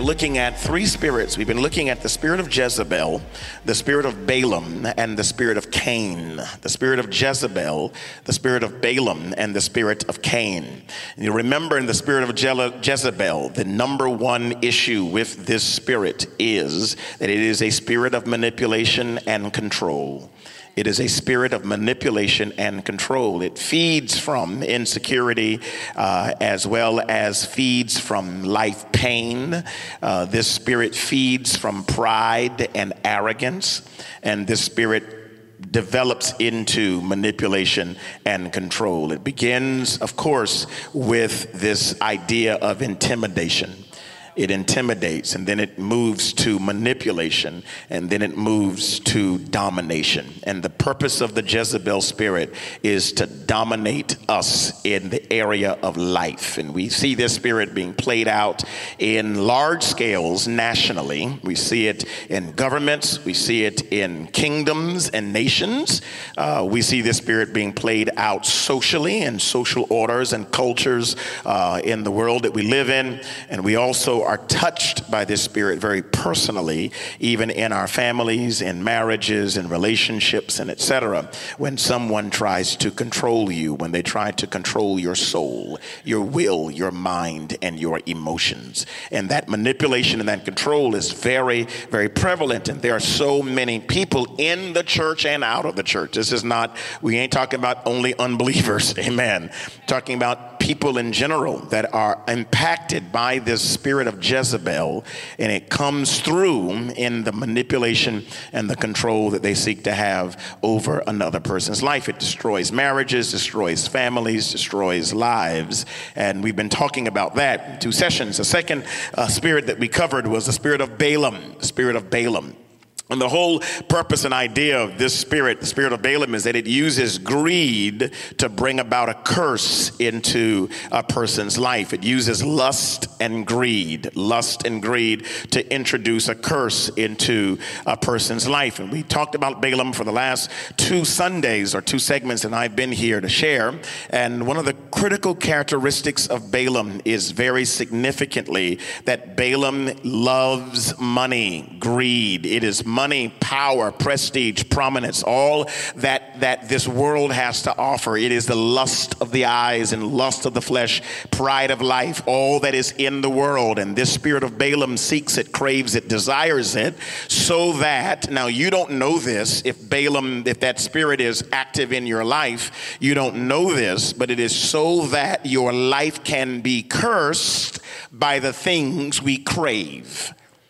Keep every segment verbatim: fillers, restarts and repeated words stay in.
looking at three spirits. We've been looking at the spirit of Jezebel, the spirit of Balaam, and the spirit of Cain. The spirit of Jezebel, the spirit of Balaam, and the spirit of Cain. And you remember in the spirit of Je- Jezebel, the number one issue with this spirit is that it is a spirit of manipulation and control. It is a spirit of manipulation and control. It feeds from insecurity uh, as well as feeds from life pain. Uh, this spirit feeds from pride and arrogance, and this spirit develops into manipulation and control. It begins, of course, with this idea of intimidation. It intimidates, and then it moves to manipulation, and then it moves to domination. And the purpose of the Jezebel spirit is to dominate us in the area of life. And we see this spirit being played out in large scales nationally. We see it in governments. We see it in kingdoms and nations. Uh, we see this spirit being played out socially in social orders and cultures uh, in the world that we live in. And we also are touched by this spirit very personally, even in our families, in marriages, in relationships, and et cetera. When someone tries to control you, when they try to control your soul, your will, your mind, and your emotions. And that manipulation and that control is very, very prevalent. And there are so many people in the church and out of the church. This is not, we ain't talking about only unbelievers, amen. Talking about people in general that are impacted by this spirit of Jezebel, and it comes through in the manipulation and the control that they seek to have over another person's life. It destroys marriages, destroys families, destroys lives, and we've been talking about that in two sessions. The second uh, spirit that we covered was the spirit of Balaam, the spirit of Balaam. And the whole purpose and idea of this spirit, the spirit of Balaam, is that it uses greed to bring about a curse into a person's life. It uses lust and greed, lust and greed to introduce a curse into a person's life. And we talked about Balaam for the last two Sundays or two segments that I've been here to share. And one of the critical characteristics of Balaam is very significantly that Balaam loves money, greed. It is money, power, prestige, prominence, all that that this world has to offer. It is the lust of the eyes and lust of the flesh, pride of life, all that is in the world. And this spirit of Balaam seeks it, craves it, desires it, so that, now you don't know this, if Balaam, if that spirit is active in your life, you don't know this, but it is so that your life can be cursed by the things we crave.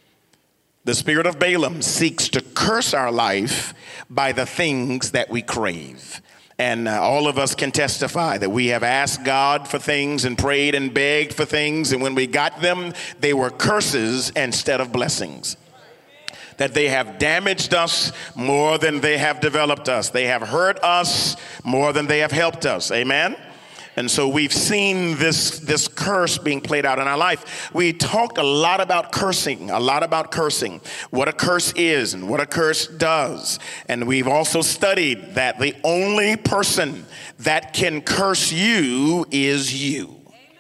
The spirit of Balaam seeks to curse our life by the things that we crave. And uh, all of us can testify that we have asked God for things and prayed and begged for things, and when we got them, they were curses instead of blessings. That they have damaged us more than they have developed us. They have hurt us more than they have helped us. Amen? And so we've seen this, this curse being played out in our life. We talked a lot about cursing, a lot about cursing, what a curse is and what a curse does. And we've also studied that the only person that can curse you is you.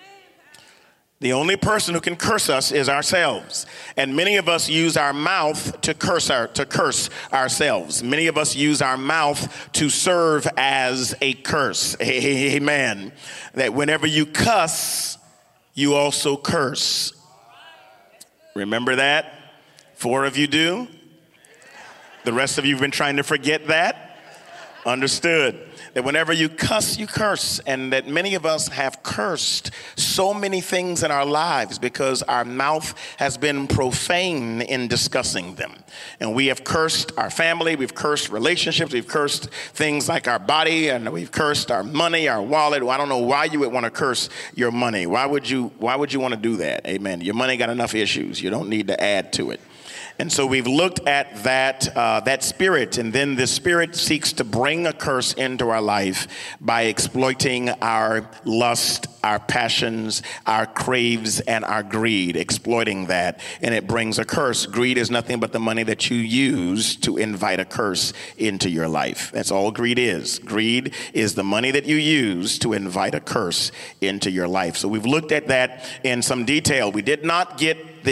The only person who can curse us is ourselves. And many of us use our mouth to curse our, to curse ourselves. Many of us use our mouth to serve as a curse. Amen. That whenever you cuss, you also curse. Remember that? Four of you do. The rest of you have been trying to forget that. Understood. That whenever you cuss, you curse, and that many of us have cursed so many things in our lives because our mouth has been profane in discussing them. And we have cursed our family, we've cursed relationships, we've cursed things like our body, and we've cursed our money, our wallet. Well, I don't know why you would want to curse your money. Why would you, why would you want to do that? Amen. Your money got enough issues. You don't need to add to it. And so we've looked at that uh, that spirit, and then the spirit seeks to bring a curse into our life by exploiting our lust, our passions, our craves, and our greed, exploiting that, and it brings a curse. Greed is nothing but the money that you use to invite a curse into your life. That's all greed is. Greed is the money that you use to invite a curse into your life. So we've looked at that in some detail. We did not get the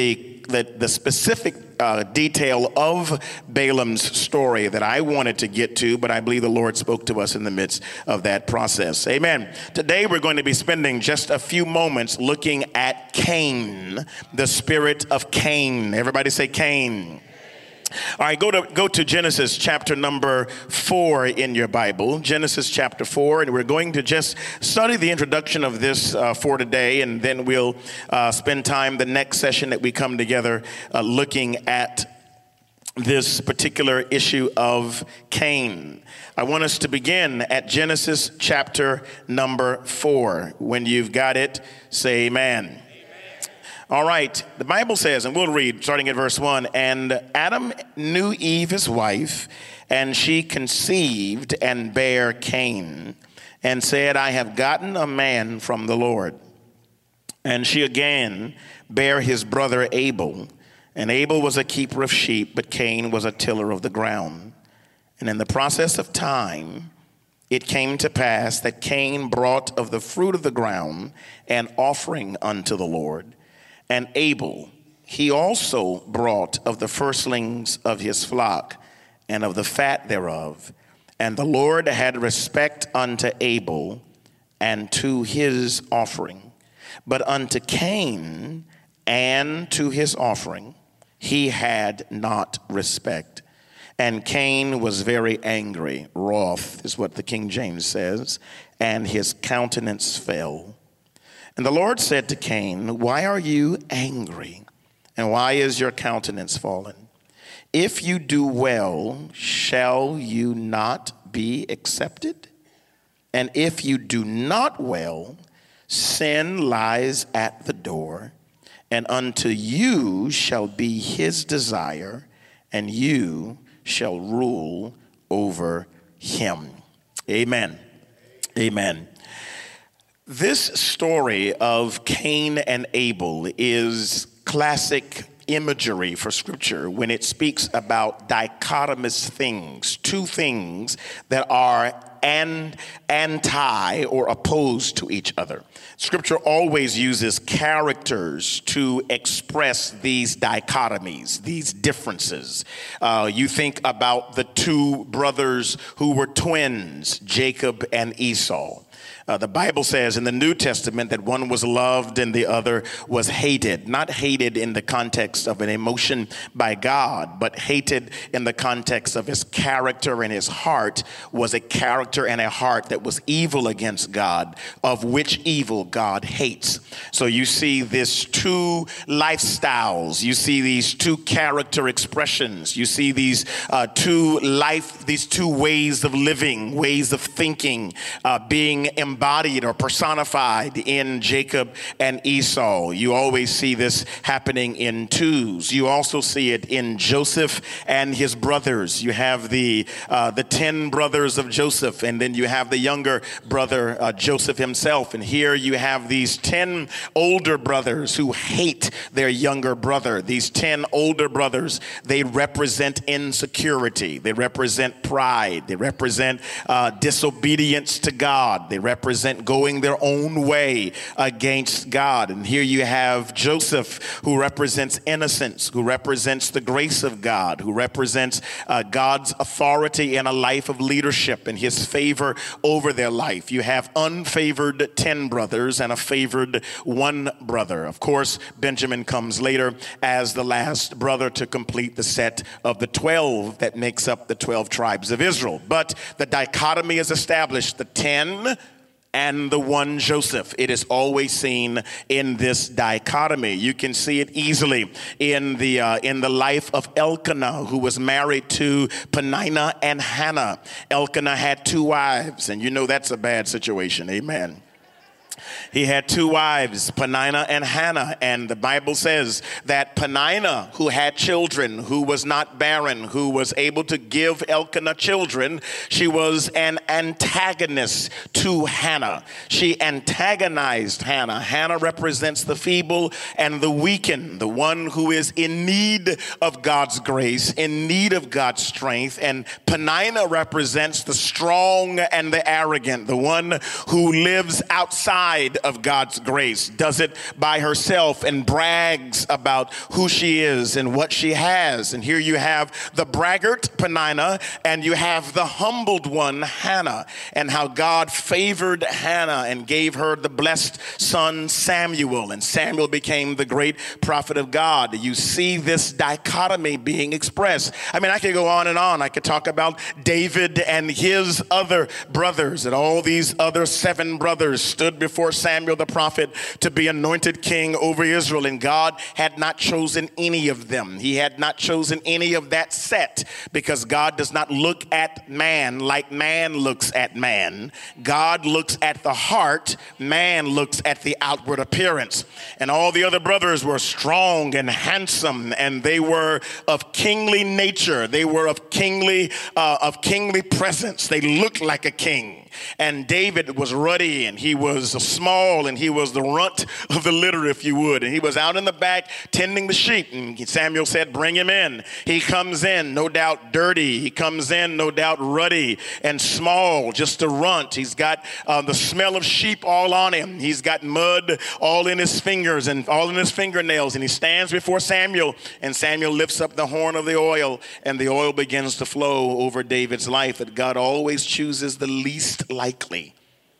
the, the specific uh, detail of Balaam's story that I wanted to get to, but I believe the Lord spoke to us in the midst of that process. Amen. Today we're going to be spending just a few moments looking at Cain, the spirit of Cain. Everybody say Cain. All right, go to go to Genesis chapter number four in your Bible, Genesis chapter four, and we're going to just study the introduction of this uh, for today, and then we'll uh, spend time the next session that we come together uh, looking at this particular issue of Cain. I want us to begin at Genesis chapter number four. When you've got it, say amen. All right, the Bible says, and we'll read starting at verse one, and Adam knew Eve his wife, and she conceived and bare Cain, and said, I have gotten a man from the Lord. And she again bare his brother Abel, and Abel was a keeper of sheep, but Cain was a tiller of the ground. And in the process of time, it came to pass that Cain brought of the fruit of the ground an offering unto the Lord. And Abel, he also brought of the firstlings of his flock and of the fat thereof. And the Lord had respect unto Abel and to his offering. But unto Cain and to his offering he had not respect. And Cain was very angry, wroth is what the King James says, and his countenance fell. And the Lord said to Cain, why are you angry? And why is your countenance fallen? If you do well, shall you not be accepted? And if you do not well, sin lies at the door, and unto you shall be his desire, and you shall rule over him. Amen. Amen. This story of Cain and Abel is classic imagery for Scripture when it speaks about dichotomous things, two things that are and anti or opposed to each other. Scripture always uses characters to express these dichotomies, these differences. Uh, you think about the two brothers who were twins, Jacob and Esau. Uh, the Bible says in the New Testament that one was loved and the other was hated. Not hated in the context of an emotion by God, but hated in the context of his character, and his heart was a character and a heart that was evil against God, of which evil God hates. So you see these two lifestyles, you see these two character expressions, you see these uh, two life, these two ways of living, ways of thinking, uh, being embodied or personified in Jacob and Esau. You always see this happening in twos. You also see it in Joseph and his brothers. You have the uh, the ten brothers of Joseph, and then you have the younger brother uh, Joseph himself. And here you have these ten older brothers who hate their younger brother. These ten older brothers, they represent insecurity. They represent pride. They represent uh, disobedience to God. They represent represent going their own way against God. And here you have Joseph, who represents innocence, who represents the grace of God, who represents uh, God's authority in a life of leadership and his favor over their life. You have unfavored ten brothers and a favored one brother. Of course, Benjamin comes later as the last brother to complete the set of the twelve that makes up the twelve tribes of Israel. But the dichotomy is established, the ten and the one Joseph. It is always seen in this dichotomy. You can see it easily in the uh, in the life of Elkanah, who was married to Peninnah and Hannah. Elkanah had two wives, and you know that's a bad situation. Amen. He had two wives, Peninnah and Hannah, and the Bible says that Peninnah, who had children, who was not barren, who was able to give Elkanah children, she was an antagonist to Hannah. She antagonized Hannah. Hannah represents the feeble and the weakened, the one who is in need of God's grace, in need of God's strength, and Peninnah represents the strong and the arrogant, the one who lives outside outside of God's grace, does it by herself and brags about who she is and what she has. And here you have the braggart, Peninnah, and you have the humbled one, Hannah, and how God favored Hannah and gave her the blessed son Samuel, and Samuel became the great prophet of God. You see this dichotomy being expressed. I mean, I could go on and on. I could talk about David and his other brothers, and all these other seven brothers stood before Samuel the prophet to be anointed king over Israel, and God had not chosen any of them. He had not chosen any of that set, because God does not look at man like man looks at man. God looks at the heart. Man looks at the outward appearance. And all the other brothers were strong and handsome, and they were of kingly nature. They were of kingly, uh, of kingly presence. They looked like a king. And David was ruddy, and he was small, and he was the runt of the litter, if you would. And he was out in the back tending the sheep. And Samuel said, bring him in. He comes in, no doubt dirty. He comes in, no doubt ruddy and small, just a runt. He's got uh, the smell of sheep all on him. He's got mud all in his fingers and all in his fingernails. And he stands before Samuel, and Samuel lifts up the horn of the oil, and the oil begins to flow over David's life. That God always chooses the least likely.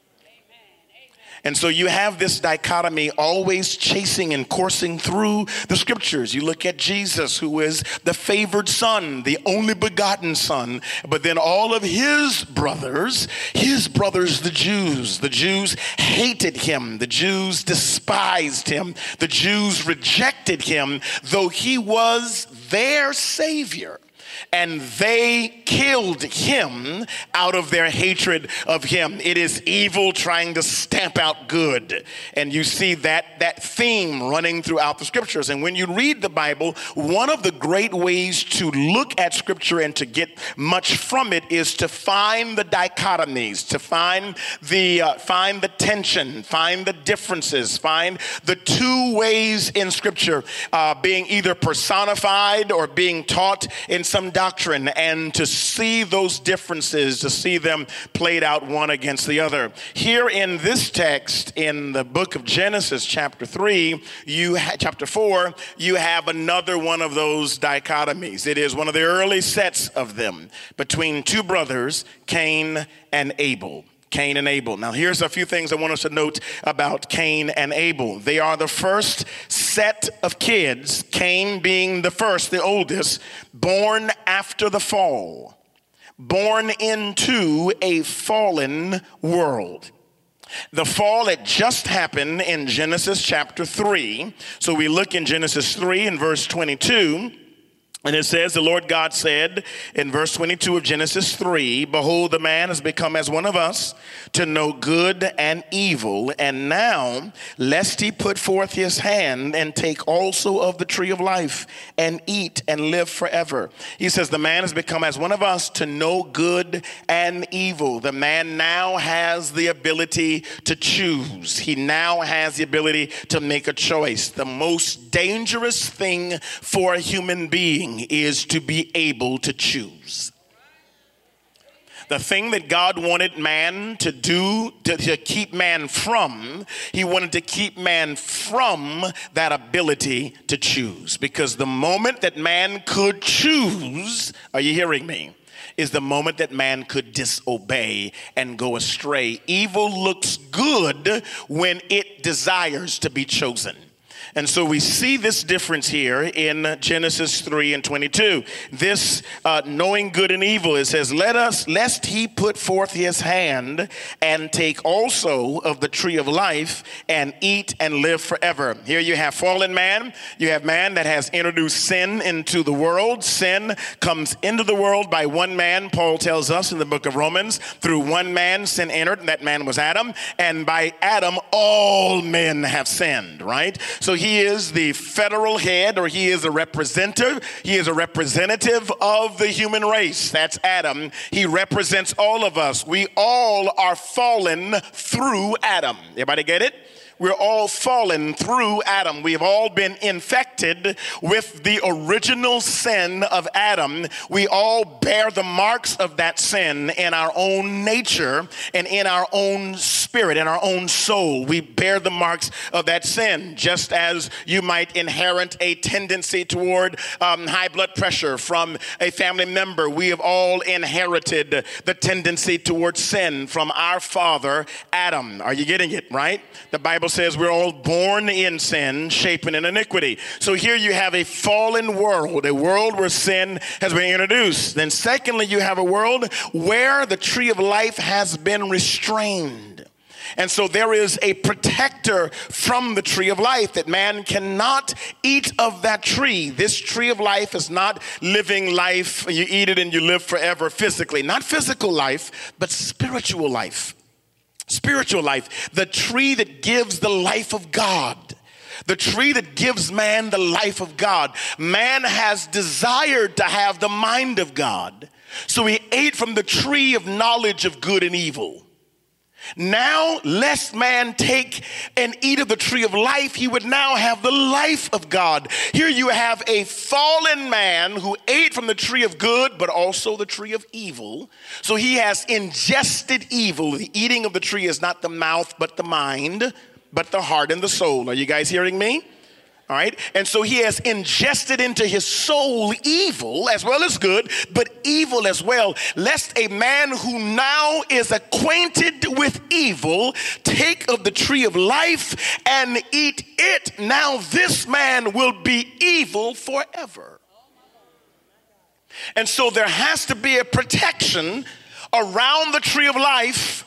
And so you have this dichotomy always chasing and coursing through the scriptures. You look at Jesus, who is the favored son, the only begotten son, but then all of his brothers, his brothers, the Jews, the Jews hated him. The Jews despised him. The Jews rejected him, though he was their savior. And they killed him out of their hatred of him. It is evil trying to stamp out good. And you see that, that theme running throughout the scriptures. And when you read the Bible, one of the great ways to look at scripture and to get much from it is to find the dichotomies, to find the, uh, find the tension, find the differences, find the two ways in scripture uh, being either personified or being taught in some doctrine, and to see those differences, to see them played out one against the other. Here in this text, in the book of Genesis, chapter three, you ha- chapter four, you have another one of those dichotomies. It is one of the early sets of them between two brothers, Cain and Abel. Cain and Abel. Now, here's a few things I want us to note about Cain and Abel. They are the first set of kids, Cain being the first, the oldest, born after the fall, born into a fallen world. The fall had just happened in Genesis chapter three. So we look in Genesis three and verse twenty-two. And it says, the Lord God said in verse twenty-two of Genesis three, behold, the man has become as one of us to know good and evil. And now, lest he put forth his hand and take also of the tree of life and eat and live forever. He says, the man has become as one of us to know good and evil. The man now has the ability to choose. He now has the ability to make a choice. The most dangerous thing for a human being is to be able to choose. The thing that God wanted man to do, to, to keep man from, he wanted to keep man from that ability to choose. Because the moment that man could choose, are you hearing me? Is the moment that man could disobey and go astray. Evil looks good when it desires to be chosen. And so we see this difference here in Genesis three and twenty-two. This uh, knowing good and evil, it says, let us, lest he put forth his hand and take also of the tree of life and eat and live forever. Here you have fallen man. You have man that has introduced sin into the world. Sin comes into the world by one man. Paul tells us in the book of Romans, through one man sin entered, and that man was Adam. And by Adam, all men have sinned, right? So he is the federal head, or he is a representative. He is a representative of the human race. That's Adam. He represents all of us. We all are fallen through Adam. Everybody get it? We're all fallen through Adam. We have all been infected with the original sin of Adam. We all bear the marks of that sin in our own nature and in our own spirit. spirit, in our own soul. We bear the marks of that sin, just as you might inherit a tendency toward um, high blood pressure from a family member. We have all inherited the tendency towards sin from our father, Adam. Are you getting it, right? The Bible says we're all born in sin, shapen in iniquity. So here you have a fallen world, a world where sin has been introduced. Then secondly, you have a world where the tree of life has been restrained. And so there is a protector from the tree of life, that man cannot eat of that tree. This tree of life is not living life. You eat it and you live forever physically. Not physical life, but spiritual life. Spiritual life. The tree that gives the life of God. The tree that gives man the life of God. Man has desired to have the mind of God. So he ate from the tree of knowledge of good and evil. Now, lest man take and eat of the tree of life, he would now have the life of God. Here you have a fallen man who ate from the tree of good, but also the tree of evil. So he has ingested evil. The eating of the tree is not the mouth, but the mind, but the heart and the soul. Are you guys hearing me? All right. And so he has ingested into his soul evil as well as good, but evil as well, lest a man who now is acquainted with evil take of the tree of life and eat it. Now this man will be evil forever. And so there has to be a protection around the tree of life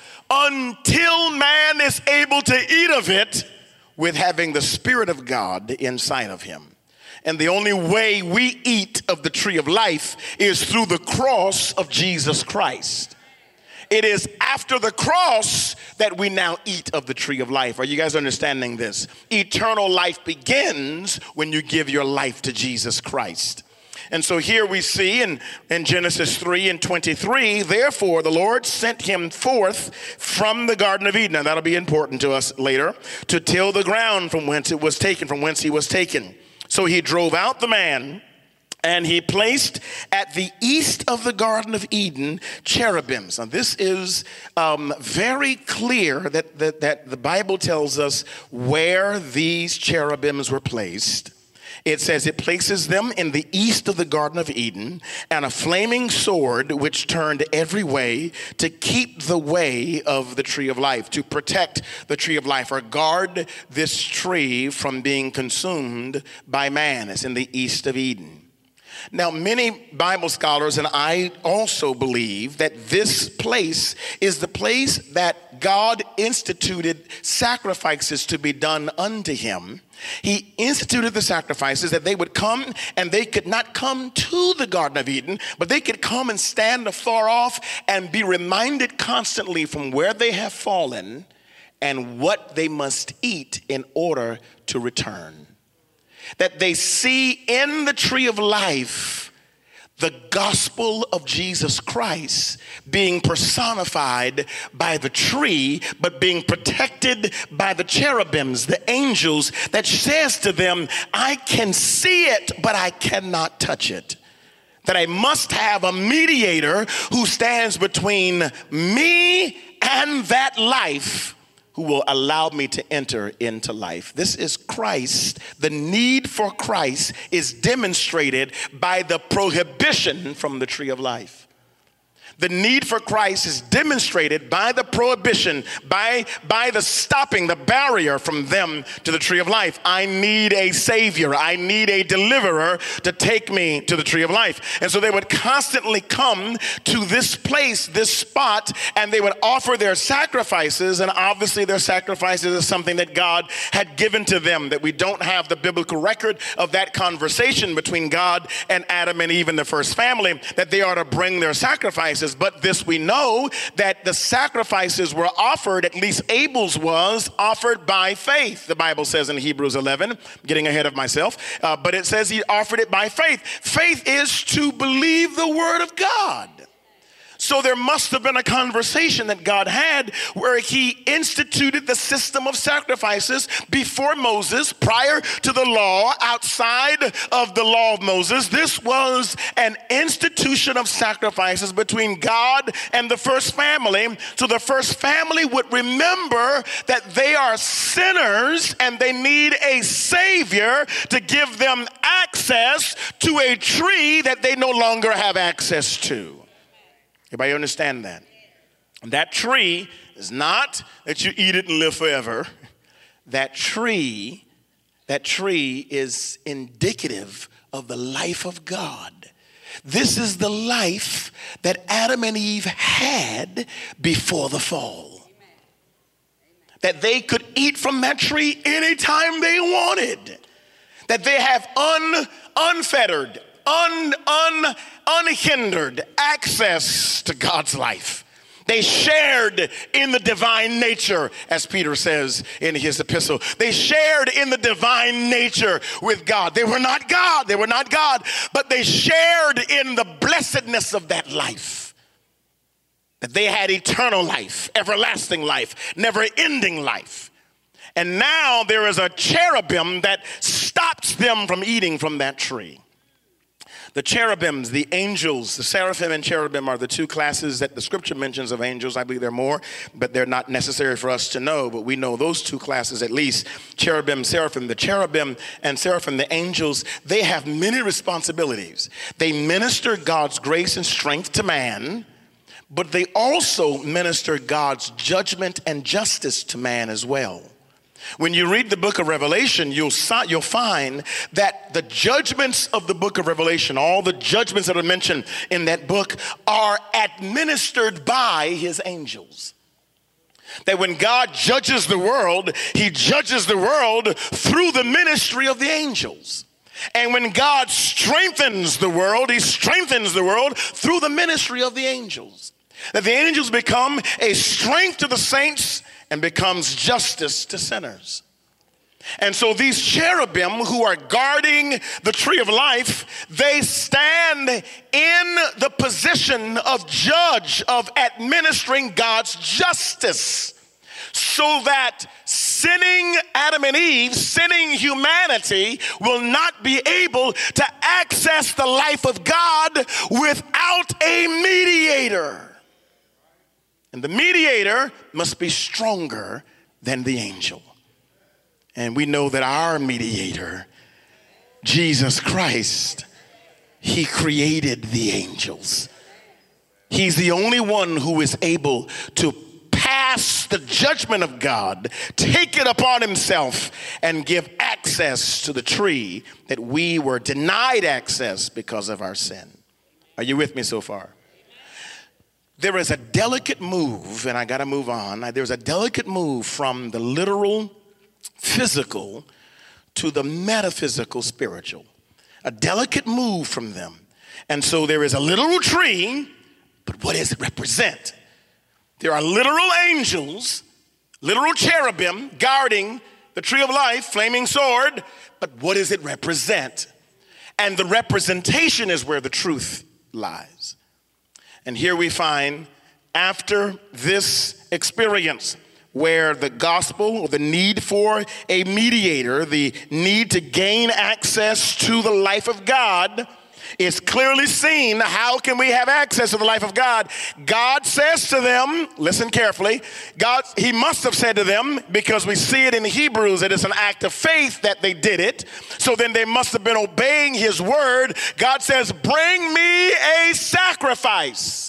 until man is able to eat of it, with having the Spirit of God inside of him. And the only way we eat of the tree of life is through the cross of Jesus Christ. It is after the cross that we now eat of the tree of life. Are you guys understanding this? Eternal life begins when you give your life to Jesus Christ. And so here we see in, in Genesis three and twenty-three, therefore the Lord sent him forth from the Garden of Eden, and that'll be important to us later, to till the ground from whence it was taken, from whence he was taken. So he drove out the man, and he placed at the east of the Garden of Eden cherubims. Now this is um, very clear that, that, that the Bible tells us where these cherubims were placed. It says it places them in the east of the Garden of Eden, and a flaming sword which turned every way to keep the way of the tree of life, to protect the tree of life or guard this tree from being consumed by man. It's in the east of Eden. Now, many Bible scholars and I also believe that this place is the place that God instituted sacrifices to be done unto him. He instituted the sacrifices that they would come, and they could not come to the Garden of Eden, but they could come and stand afar off and be reminded constantly from where they have fallen and what they must eat in order to return. That they see in the tree of life the gospel of Jesus Christ being personified by the tree, but being protected by the cherubims, the angels, that says to them, I can see it, but I cannot touch it. That I must have a mediator who stands between me and that life, who will allow me to enter into life. This is Christ. The need for Christ is demonstrated by the prohibition from the tree of life. The need for Christ is demonstrated by the prohibition, by, by the stopping, the barrier from them to the tree of life. I need a savior. I need a deliverer to take me to the tree of life. And so they would constantly come to this place, this spot, and they would offer their sacrifices. And obviously their sacrifices is something that God had given to them, that we don't have the biblical record of that conversation between God and Adam and Eve in the first family, that they are to bring their sacrifices. But this we know, that the sacrifices were offered, at least Abel's was, offered by faith. The Bible says in Hebrews eleven, I'm getting ahead of myself, uh, but it says he offered it by faith. Faith is to believe the word of God. So there must have been a conversation that God had where he instituted the system of sacrifices before Moses, prior to the law, outside of the law of Moses. This was an institution of sacrifices between God and the first family. So the first family would remember that they are sinners and they need a Savior to give them access to a tree that they no longer have access to. Everybody understand that? That tree is not that you eat it and live forever. That tree, that tree is indicative of the life of God. This is the life that Adam and Eve had before the fall. That they could eat from that tree anytime they wanted. That they have un, unfettered, un, un, unhindered access to God's life. They shared in the divine nature, as Peter says in his epistle. They shared in the divine nature with God. They were not God, they were not God, but they shared in the blessedness of that life. That they had eternal life, everlasting life, never-ending life. And now there is a cherubim that stops them from eating from that tree. The cherubims, the angels, the seraphim and cherubim are the two classes that the scripture mentions of angels. I believe there are more, but they're not necessary for us to know. But we know those two classes at least, cherubim, seraphim. The cherubim and seraphim, the angels, they have many responsibilities. They minister God's grace and strength to man, but they also minister God's judgment and justice to man as well. When you read the book of Revelation, you'll, you'll find that the judgments of the book of Revelation, all the judgments that are mentioned in that book, are administered by his angels. That when God judges the world, he judges the world through the ministry of the angels. And when God strengthens the world, he strengthens the world through the ministry of the angels. That the angels become a strength to the saints and becomes justice to sinners. And so these cherubim who are guarding the tree of life, they stand in the position of judge, of administering God's justice, so that sinning Adam and Eve, sinning humanity, will not be able to access the life of God without a mediator. And the mediator must be stronger than the angel. And we know that our mediator, Jesus Christ, he created the angels. He's the only one who is able to pass the judgment of God, take it upon himself, and give access to the tree that we were denied access because of our sin. Are you with me so far? There is a delicate move, and I got to move on. There's a delicate move from the literal physical to the metaphysical spiritual. A delicate move from them. And so there is a literal tree, but what does it represent? There are literal angels, literal cherubim guarding the tree of life, flaming sword, but what does it represent? And the representation is where the truth lies. And here we find, after this experience where the gospel, or the need for a mediator, the need to gain access to the life of God is clearly seen. How can we have access to the life of God? God says to them, listen carefully, God, he must have said to them, because we see it in Hebrews, that it's an act of faith that they did it. So then they must have been obeying his word. God says, bring me a sacrifice.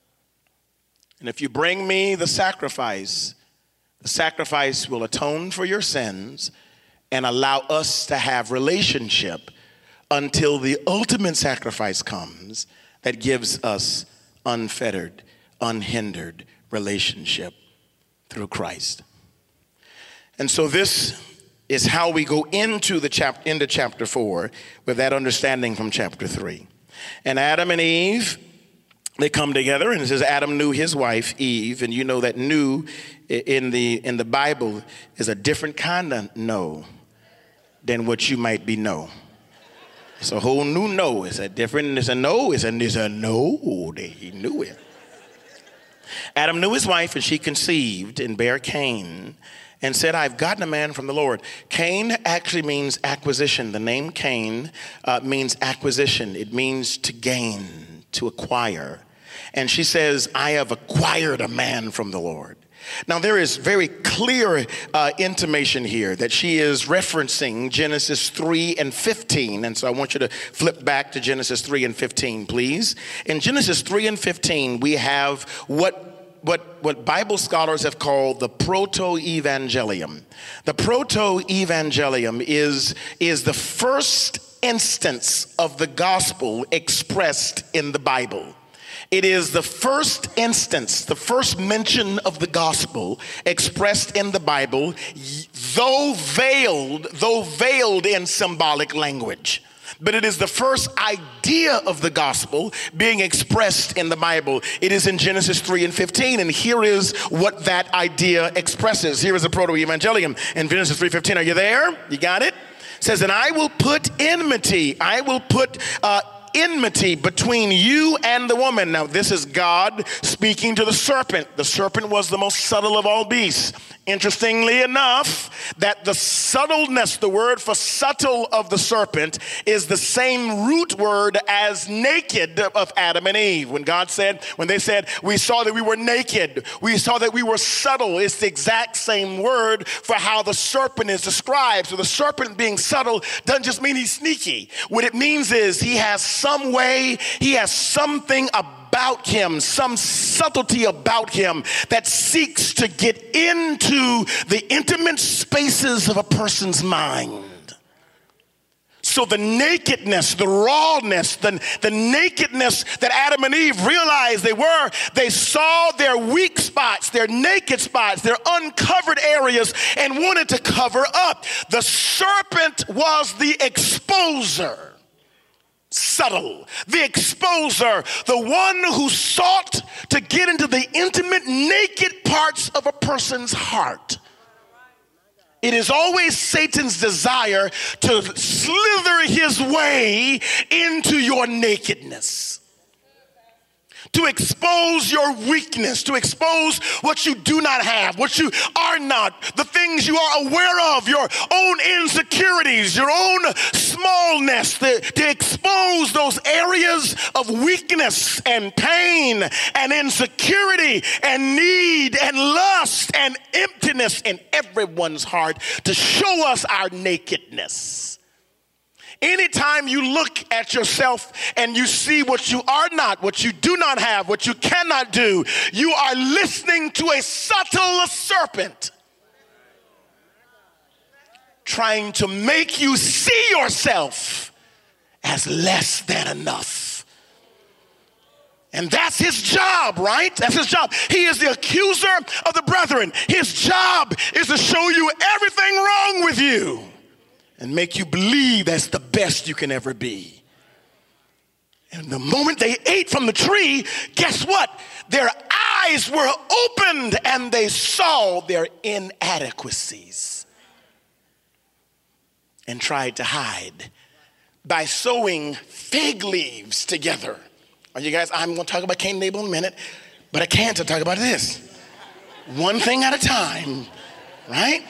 And if you bring me the sacrifice, the sacrifice will atone for your sins and allow us to have relationship until the ultimate sacrifice comes that gives us unfettered, unhindered relationship through Christ. And so this is how we go into the chap- into chapter four with that understanding from chapter three. And Adam and Eve, they come together, and it says Adam knew his wife Eve, and you know that knew in the in the Bible is a different kind of know than what you might be know. It's a whole new no. It's a different, it's a no, it's a, it's a no. He knew it. Adam knew his wife, and she conceived and bare Cain, and said, I've gotten a man from the Lord. Cain actually means acquisition. The name Cain uh, means acquisition. It means to gain, to acquire. And she says, I have acquired a man from the Lord. Now, there is very clear uh, intimation here that she is referencing Genesis three and fifteen. And so I want you to flip back to Genesis three and fifteen, please. In Genesis three and fifteen, we have what What, what Bible scholars have called the proto-evangelium. The proto-evangelium is, is the first instance of the gospel expressed in the Bible. It is the first instance, the first mention of the gospel expressed in the Bible, though veiled, though veiled in symbolic language. But it is the first idea of the gospel being expressed in the Bible. It is in Genesis three and fifteen, and here is what that idea expresses. Here is the proto-evangelium in Genesis three fifteen. Are you there? You got it? It says, and I will put enmity, I will put uh, enmity between you and the woman. Now, this is God speaking to the serpent. The serpent was the most subtle of all beasts. Interestingly enough, that the subtleness, the word for subtle of the serpent, is the same root word as naked of Adam and Eve. When God said, when they said, we saw that we were naked, we saw that we were subtle, it's the exact same word for how the serpent is described. So the serpent being subtle doesn't just mean he's sneaky. What it means is he has some way, he has something about about him, some subtlety about him that seeks to get into the intimate spaces of a person's mind. So the nakedness, the rawness, the, the nakedness that Adam and Eve realized they were, they saw their weak spots, their naked spots, their uncovered areas, and wanted to cover up. The serpent was the exposer. Subtle, the exposer, the one who sought to get into the intimate, naked parts of a person's heart. It is always Satan's desire to slither his way into your nakedness, to expose your weakness, to expose what you do not have, what you are not, the things you are aware of, your own insecurities, your own smallness, to, to expose those areas of weakness and pain and insecurity and need and lust and emptiness in everyone's heart, to show us our nakedness. Anytime you look at yourself and you see what you are not, what you do not have, what you cannot do, you are listening to a subtle serpent trying to make you see yourself as less than enough. And that's his job, right? That's his job. He is the accuser of the brethren. His job is to show you everything wrong with you and make you believe that's the best you can ever be. And the moment they ate from the tree, guess what? Their eyes were opened and they saw their inadequacies and tried to hide by sewing fig leaves together. Are you guys, I'm going to talk about Cain and Abel in a minute, but I can't talk about this. One thing at a time, right?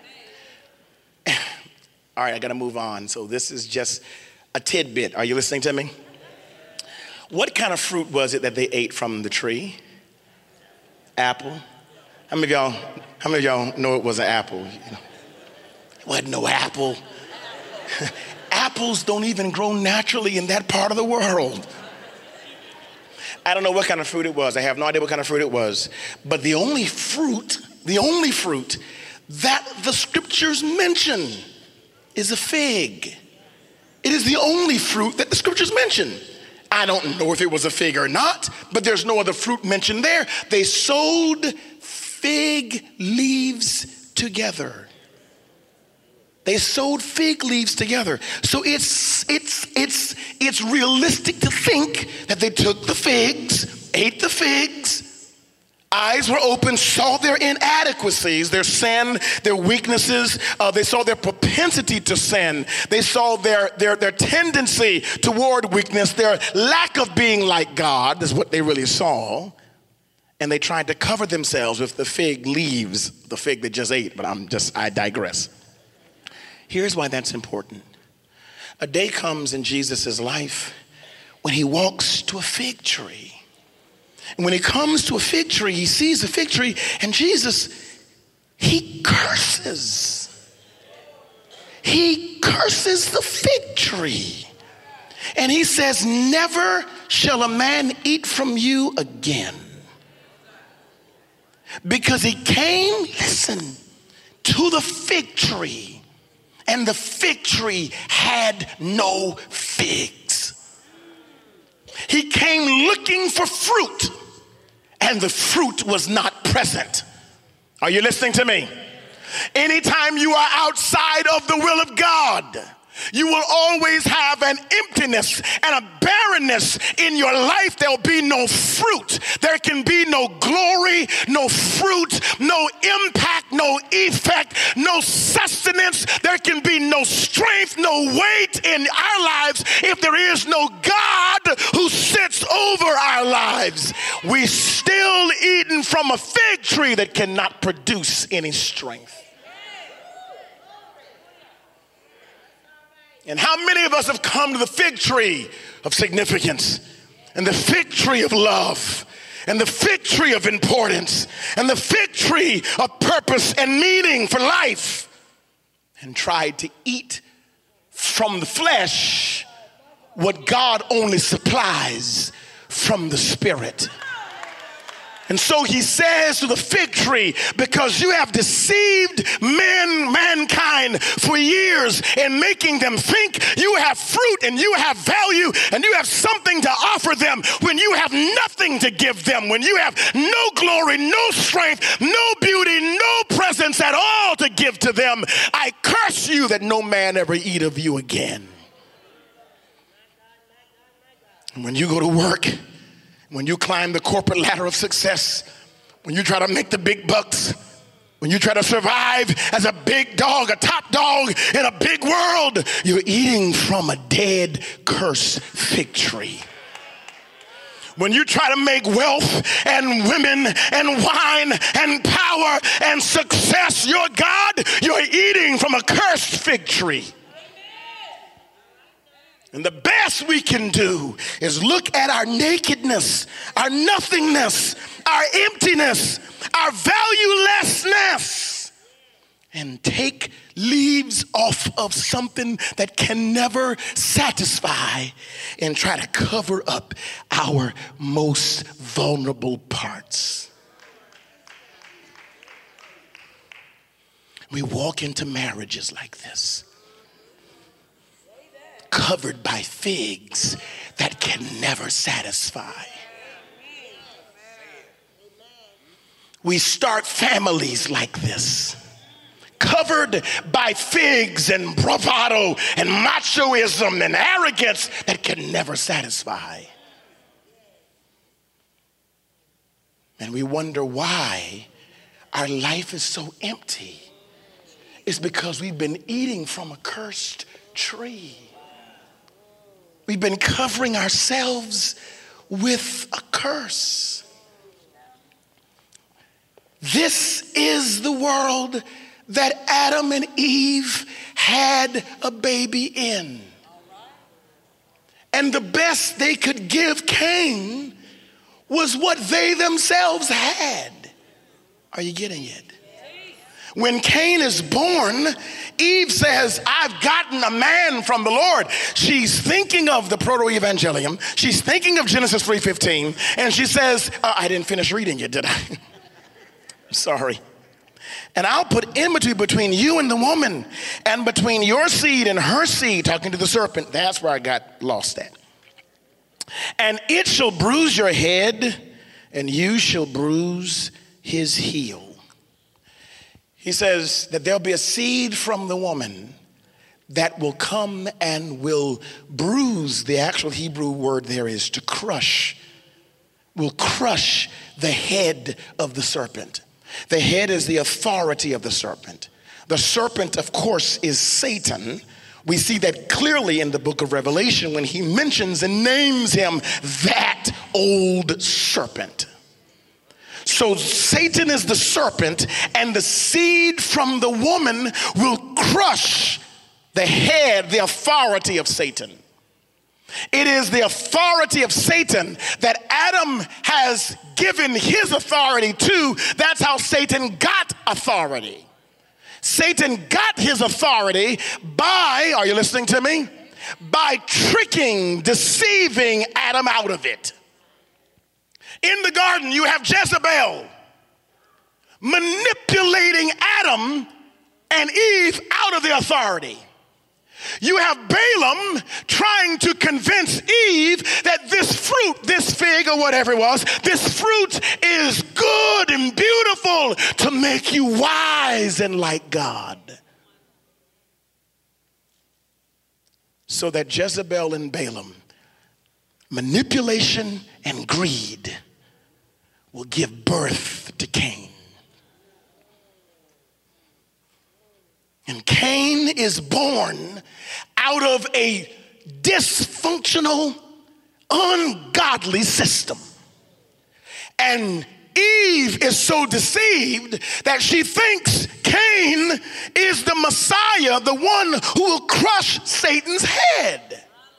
All right, I got to move on. So this is just a tidbit. Are you listening to me? What kind of fruit was it that they ate from the tree? Apple. How many of y'all, how many of y'all know it was an apple? It wasn't no apple. Apples don't even grow naturally in that part of the world. I don't know what kind of fruit it was. I have no idea what kind of fruit it was. But the only fruit, the only fruit that the scriptures mention is a fig. It is the only fruit that the scriptures mention. I don't know if it was a fig or not, but there's no other fruit mentioned there. They sewed fig leaves together. They sewed fig leaves together. So it's it's it's it's realistic to think that they took the figs, ate the figs, eyes were open, saw their inadequacies, their sin, their weaknesses. Uh, they saw their propensity to sin. They saw their, their, their tendency toward weakness, their lack of being like God is what they really saw. and they tried to cover themselves with the fig leaves, the fig they just ate, but I'm just, I digress. Here's why that's important. A day comes in Jesus' life when he walks to a fig tree. And when he comes to a fig tree, he sees a fig tree, and Jesus, he curses. He curses the fig tree. And he says, never shall a man eat from you again. Because he came, listen, to the fig tree, and the fig tree had no figs. He came looking for fruit, and the fruit was not present. Are you listening to me? Anytime you are outside of the will of God, you will always have an emptiness and a barrenness in your life. There'll be no fruit. There can be no glory, no fruit, no impact, no effect, no sustenance. There can be no strength, no weight in our lives if there is no God who sits over our lives. We still eating from a fig tree that cannot produce any strength. And how many of us have come to the fig tree of significance, and the fig tree of love, and the fig tree of importance, and the fig tree of purpose and meaning for life, and tried to eat from the flesh what God only supplies from the Spirit? And so he says to the fig tree, because you have deceived men, mankind for years in making them think you have fruit and you have value and you have something to offer them when you have nothing to give them, when you have no glory, no strength, no beauty, no presence at all to give to them, I curse you that no man ever eat of you again. And when you go to work, when you climb the corporate ladder of success, when you try to make the big bucks, when you try to survive as a big dog, a top dog in a big world, you're eating from a dead, cursed fig tree. When you try to make wealth and women and wine and power and success your God, you're eating from a cursed fig tree. And the best we can do is look at our nakedness, our nothingness, our emptiness, our valuelessness, and take leaves off of something that can never satisfy and try to cover up our most vulnerable parts. We walk into marriages like this, covered by figs that can never satisfy. We start families like this, covered by figs and bravado and machoism and arrogance that can never satisfy. And we wonder why our life is so empty. It's because we've been eating from a cursed tree. We've been covering ourselves with a curse. This is the world that Adam and Eve had a baby in. And the best they could give Cain was what they themselves had. Are you getting it? When Cain is born, Eve says, I've gotten a man from the Lord. She's thinking of the proto-evangelium. She's thinking of Genesis three fifteen. And she says, uh, I didn't finish reading it, did I? I'm sorry. And I'll put enmity between you and the woman, and between your seed and her seed, talking to the serpent. That's where I got lost at. And it shall bruise your head, and you shall bruise his heel. He says that there'll be a seed from the woman that will come and will bruise. The actual Hebrew word there is to crush, will crush the head of the serpent. The head is the authority of the serpent. The serpent, of course, is Satan. We see that clearly in the book of Revelation when he mentions and names him that old serpent. So Satan is the serpent, and the seed from the woman will crush the head, the authority of Satan. It is the authority of Satan that Adam has given his authority to. That's how Satan got authority. Satan got his authority by, are you listening to me? By tricking, deceiving Adam out of it. In the garden, you have Jezebel manipulating Adam and Eve out of the authority. You have Balaam trying to convince Eve that this fruit, this fig or whatever it was, this fruit is good and beautiful to make you wise and like God. So that Jezebel and Balaam, manipulation and greed, will give birth to Cain. And Cain is born out of a dysfunctional, ungodly system. And Eve is so deceived that she thinks Cain is the Messiah, the one who will crush Satan's head.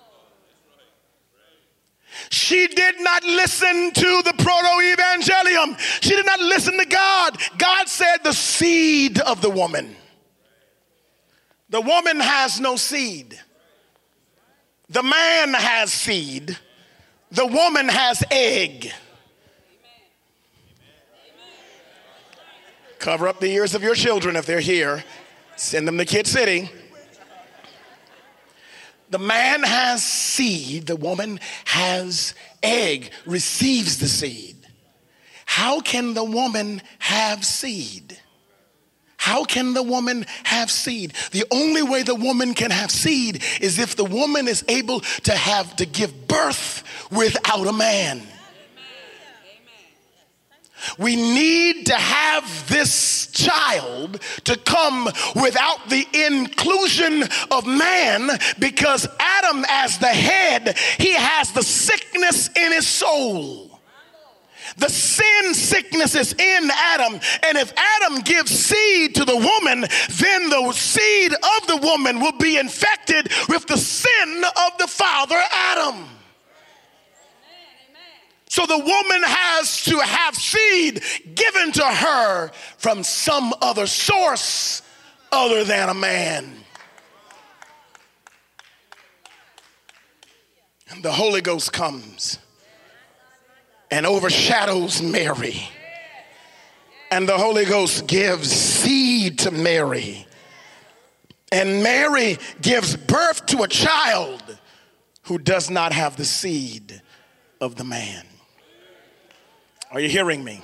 She did not listen to the proto-evangelium. She did not listen to God. God said the seed of the woman. The woman has no seed. The man has seed. The woman has egg. Cover up the ears of your children if they're here. Send them to Kid City. The man has seed, the woman has egg, receives the seed. How can the woman have seed? How can the woman have seed? The only way the woman can have seed is if the woman is able to have to give birth without a man. We need to have this child to come without the inclusion of man, because Adam, as the head, he has the sickness in his soul. The sin sickness is in Adam, and if Adam gives seed to the woman, then the seed of the woman will be infected with the sin of the father Adam. So the woman has to have seed given to her from some other source other than a man. And the Holy Ghost comes and overshadows Mary. And the Holy Ghost gives seed to Mary. And Mary gives birth to a child who does not have the seed of the man. Are you hearing me?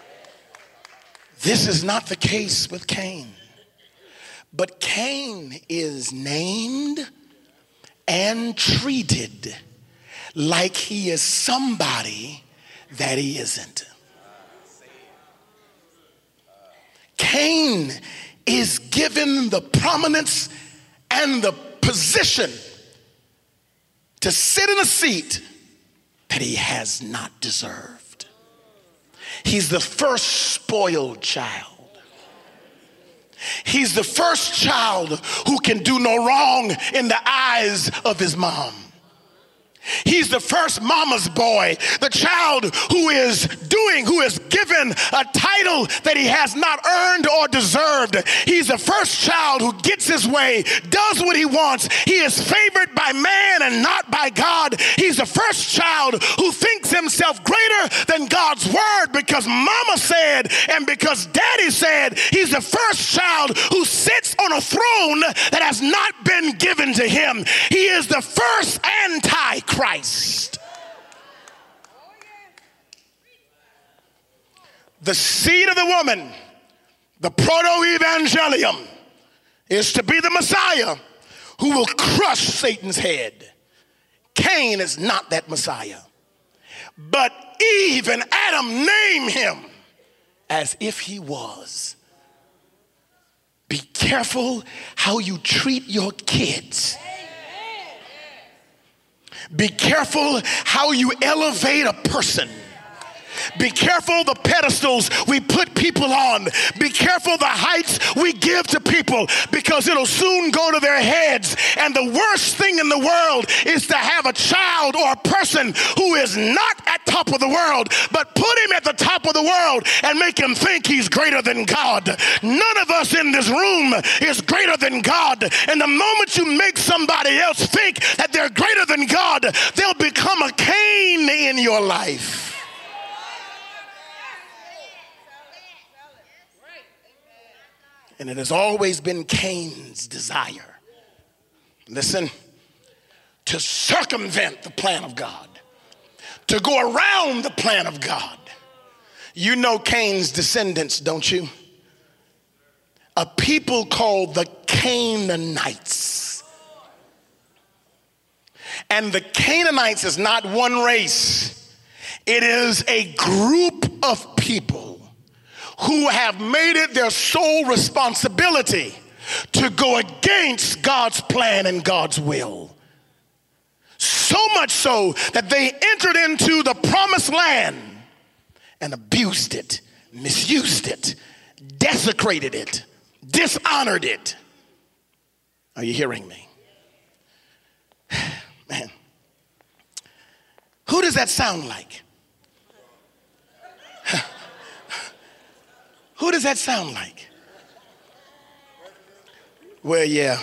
This is not the case with Cain. But Cain is named and treated like he is somebody that he isn't. Cain is given the prominence and the position to sit in a seat that he has not deserved. He's the first spoiled child. He's the first child who can do no wrong in the eyes of his mom. He's the first mama's boy, the child who is doing, who is given a title that he has not earned or deserved. He's the first child who gets his way, does what he wants. He is favored by man and not by God. He's the first child who thinks himself greater than God's word because mama said and because daddy said. He's the first child who sits on a throne that has not been given to him. He is the first anti-Christ. Christ. The seed of the woman, the proto-evangelium, is to be the Messiah who will crush Satan's head. Cain is not that Messiah. But Eve and Adam name him as if he was. Be careful how you treat your kids. Be careful how you elevate a person. Be careful the pedestals we put people on. Be careful the heights we give to people, because it'll soon go to their heads. And the worst thing in the world is to have a child or a person who is not at top of the world, but put him at the top of the world and make him think he's greater than God. None of us in this room is greater than God. And the moment you make somebody else think that they're greater than God, they'll become a Cain in your life. And it has always been Cain's desire, listen, to circumvent the plan of God, to go around the plan of God. You know Cain's descendants, don't you? A people called the Canaanites. And the Canaanites is not one race. It is a group of people who have made it their sole responsibility to go against God's plan and God's will. So much so that they entered into the promised land and abused it, misused it, desecrated it, dishonored it. Are you hearing me? Man, who does that sound like? Who does that sound like? Well, yeah.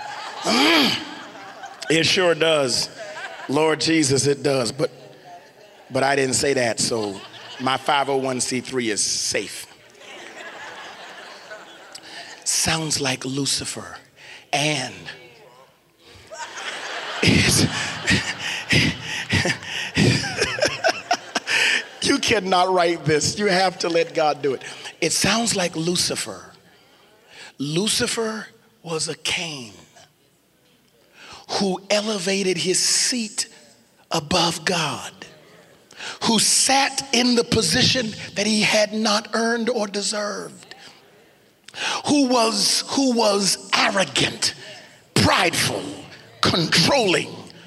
It sure does. Lord Jesus, it does. But but I didn't say that, so my five oh one c three is safe. Sounds like Lucifer. And it's, you cannot write this. You have to let God do it. It sounds like Lucifer. Lucifer was a Cain who elevated his seat above God, who sat in the position that he had not earned or deserved, who was, who was arrogant, prideful, controlling.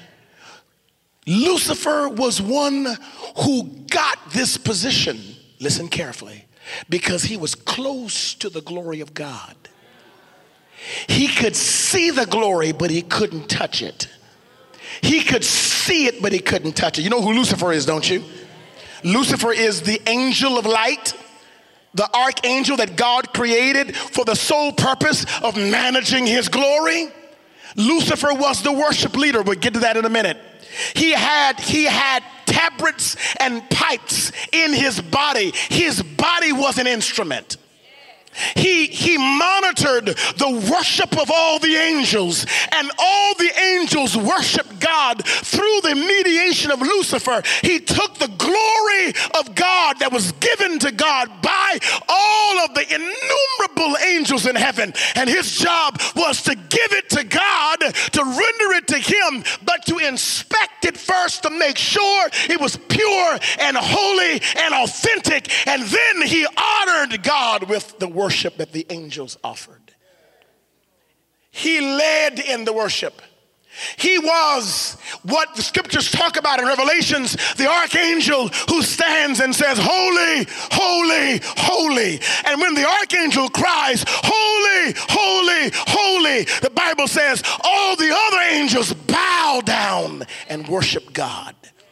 Lucifer was one who got this position, listen carefully, because he was close to the glory of God. He could see the glory, but he couldn't touch it. He could see it, but he couldn't touch it. You know who Lucifer is, don't you? Lucifer is the angel of light, the archangel that God created for the sole purpose of managing his glory. Lucifer was the worship leader. We'll get to that in a minute. He had, he had tabrets and pipes in his body. His body was an instrument. He, he monitored the worship of all the angels, and all the angels worshiped God through the mediation of Lucifer. He took the glory of God that was given to God by all of the innumerable angels in heaven, and his job was to give it to God, to render it to him, but to inspect it first to make sure it was pure and holy and authentic, and then he honored God with the worship worship that the angels offered. He led in the worship. He was what the scriptures talk about in Revelations, the archangel who stands and says, holy, holy, holy. And when the archangel cries, holy, holy, holy, the Bible says all the other angels bow down and worship God.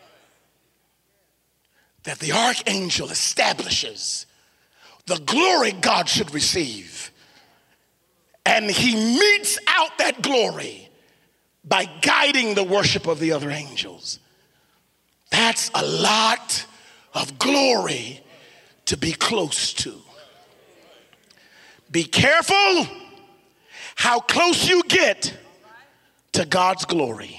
That the archangel establishes the glory God should receive. And he metes out that glory by guiding the worship of the other angels. That's a lot of glory to be close to. Be careful how close you get to God's glory.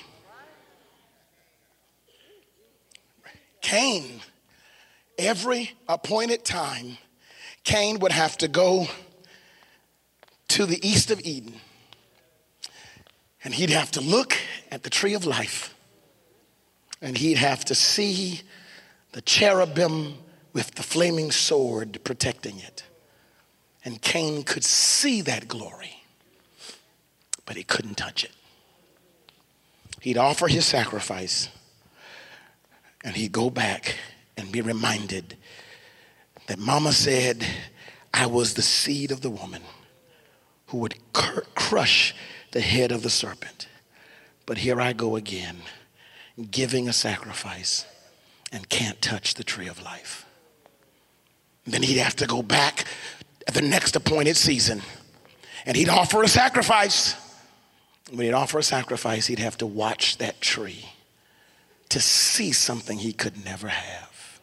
Cain, every appointed time, Cain would have to go to the east of Eden, and he'd have to look at the tree of life, and he'd have to see the cherubim with the flaming sword protecting it. And Cain could see that glory, but he couldn't touch it. He'd offer his sacrifice, and he'd go back and be reminded that mama said I was the seed of the woman who would cr- crush the head of the serpent. But here I go again, giving a sacrifice and can't touch the tree of life. Then he'd have to go back at the next appointed season and he'd offer a sacrifice. When he'd offer a sacrifice, he'd have to watch that tree to see something he could never have.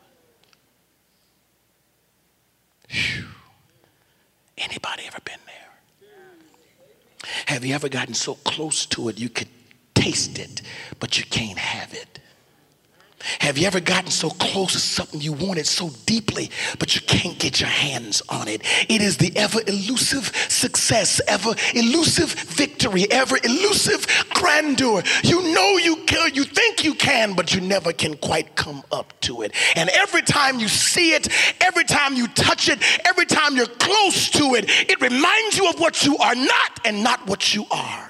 Whew. Anybody ever been there? Have you ever gotten so close to it you could taste it, but you can't have it? Have you ever gotten so close to something you wanted so deeply, but you can't get your hands on it? It is the ever elusive success, ever elusive victory, ever elusive grandeur. You know you can, you think you can, but you never can quite come up to it. And every time you see it, every time you touch it, every time you're close to it, it reminds you of what you are not and not what you are.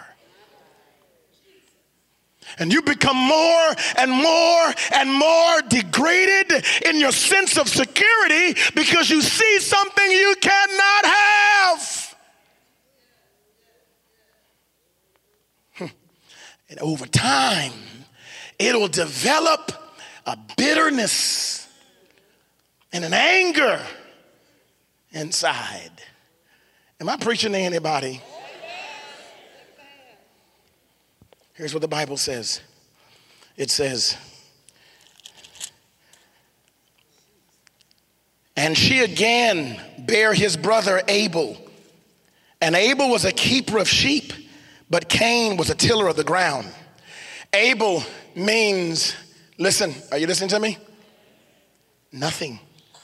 And you become more and more and more degraded in your sense of security because you see something you cannot have. And over time, it'll develop a bitterness and an anger inside. Am I preaching to anybody? Here's what the Bible says. It says, and she again bare his brother Abel. And Abel was a keeper of sheep, but Cain was a tiller of the ground. Abel means, listen, are you listening to me? Nothing.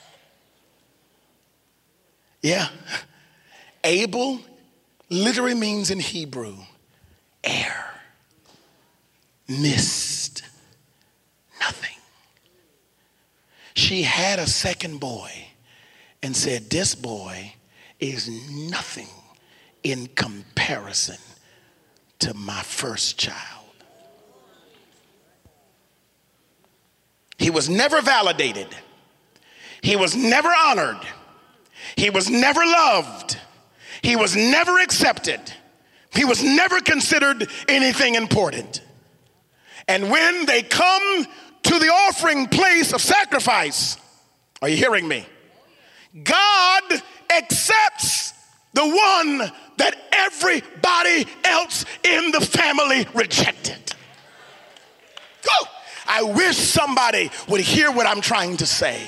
Yeah. Abel literally means in Hebrew, air. Missed nothing. She had a second boy and said, this boy is nothing in comparison to my first child. He was never validated. He was never honored. He was never loved. He was never accepted. He was never considered anything important. And when they come to the offering place of sacrifice, are you hearing me? God accepts the one that everybody else in the family rejected. Oh, I wish somebody would hear what I'm trying to say.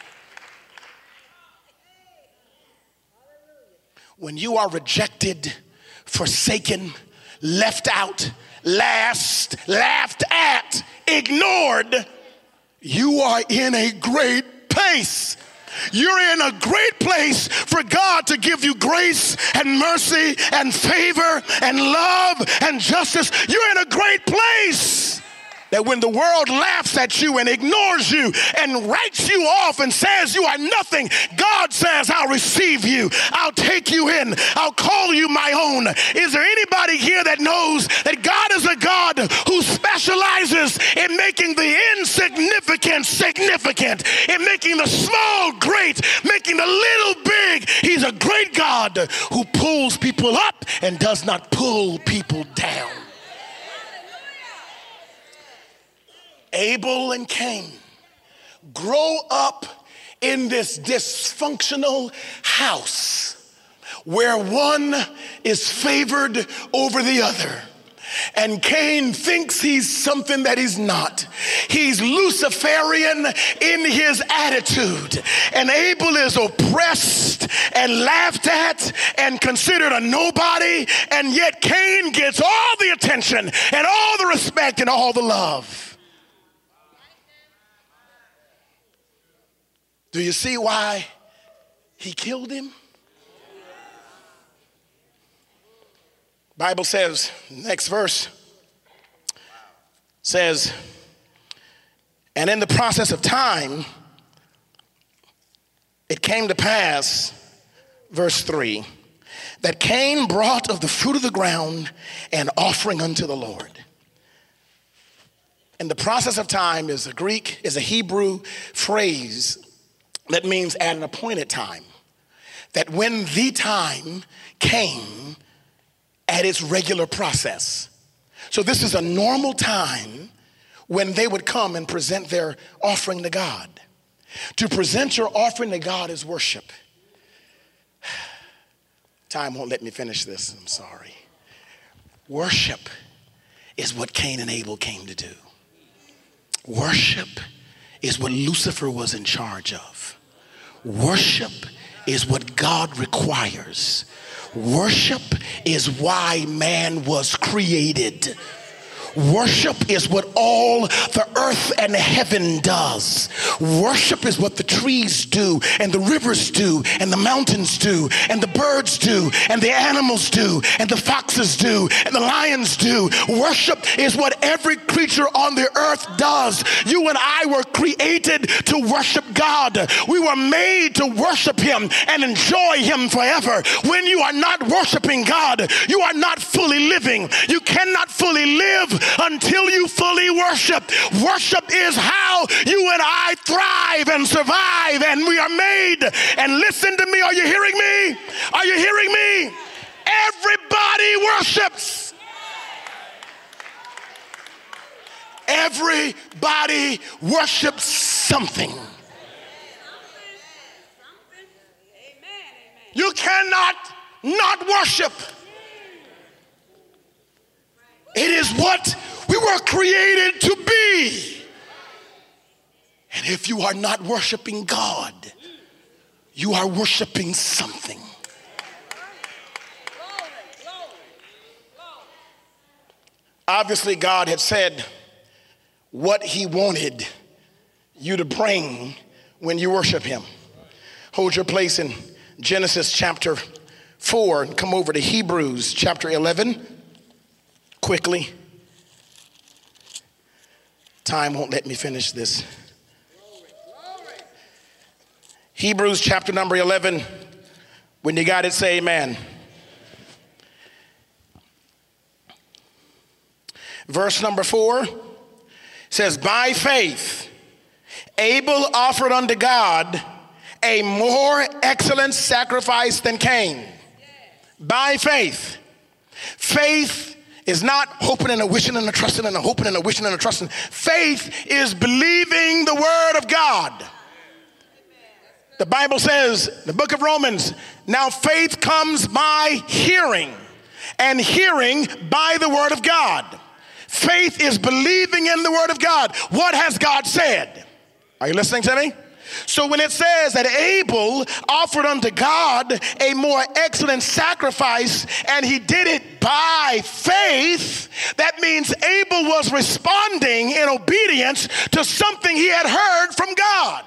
When you are rejected, forsaken, left out, last, laughed at, ignored, you are in a great place. You're in a great place for God to give you grace and mercy and favor and love and justice. You're in a great place that when the world laughs at you and ignores you and writes you off and says you are nothing, God says, I'll receive you. I'll take you in. I'll call you my own. Is there anybody here that knows that God is a God who specializes in making the insignificant significant, in making the small great, making the little big? He's a great God who pulls people up and does not pull people down. Abel and Cain grow up in this dysfunctional house where one is favored over the other. And Cain thinks he's something that he's not. He's Luciferian in his attitude. And Abel is oppressed and laughed at and considered a nobody. And yet Cain gets all the attention and all the respect and all the love. Do you see why he killed him? Bible says, next verse says, and in the process of time, it came to pass, verse three, that Cain brought of the fruit of the ground an offering unto the Lord. And the process of time is a Greek, is a Hebrew phrase that means at an appointed time. That when the time came at its regular process. So this is a normal time when they would come and present their offering to God. To present your offering to God is worship. Time won't let me finish this, I'm sorry. Worship is what Cain and Abel came to do. Worship is what Lucifer was in charge of. Worship is what God requires. Worship is why man was created. Worship is what all the earth and heaven does. Worship is what the trees do, and the rivers do, and the mountains do, and the birds do, and the animals do, and the foxes do, and the lions do. Worship is what every creature on the earth does. You and I were created to worship God. We were made to worship him and enjoy him forever. When you are not worshiping God, you are not fully living. You cannot fully live until you fully worship. Worship is how you and I thrive and survive, and we are made. And listen to me, are you hearing me? Are you hearing me? Everybody worships. Everybody worships something. You cannot not worship. It is what we were created to be. And if you are not worshiping God, you are worshiping something. Obviously, God had said what he wanted you to bring when you worship him. Hold your place in Genesis chapter four and come over to Hebrews chapter eleven. Quickly. Time won't let me finish this. Hebrews chapter number eleven. When you got it, say amen. Verse number four says, by faith, Abel offered unto God a more excellent sacrifice than Cain. By faith. Faith is not hoping and a wishing and a trusting and a hoping and a wishing and a trusting. Faith is believing the word of God. The Bible says, the book of Romans, now faith comes by hearing, and hearing by the word of God. Faith is believing in the word of God. What has God said? Are you listening to me? So when it says that Abel offered unto God a more excellent sacrifice, and he did it by faith, that means Abel was responding in obedience to something he had heard from God.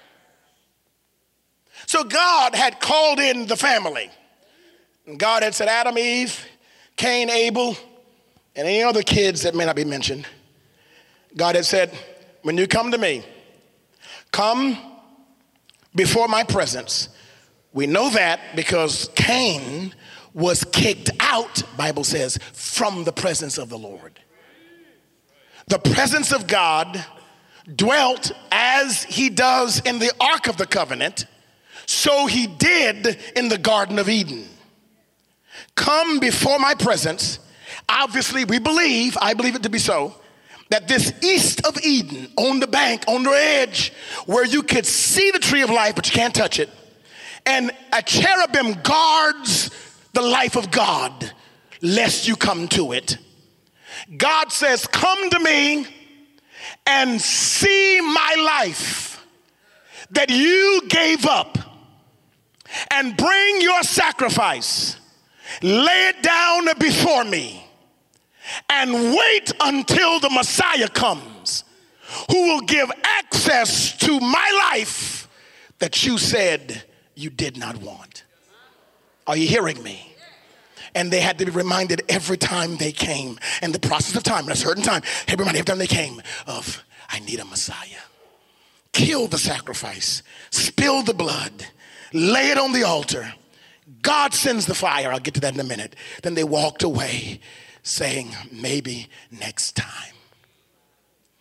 So God had called in the family. And God had said, Adam, Eve, Cain, Abel, and any other kids that may not be mentioned. God had said, when you come to me, come before my presence. We know that because Cain was kicked out, Bible says, from the presence of the Lord. The presence of God dwelt as he does in the Ark of the Covenant, so he did in the Garden of Eden. Come before my presence. Obviously, we believe, I believe it to be so, that this east of Eden, on the bank, on the edge, where you could see the tree of life, but you can't touch it, and a cherubim guards the life of God, lest you come to it. God says, come to me and see my life that you gave up, and bring your sacrifice, lay it down before me, and wait until the Messiah comes, who will give access to my life that you said you did not want. Are you hearing me? And they had to be reminded every time they came, and the process of time, at a certain time, everybody, every time they came, of, I need a Messiah. Kill the sacrifice, spill the blood, lay it on the altar. God sends the fire. I'll get to that in a minute. Then they walked away saying, maybe next time.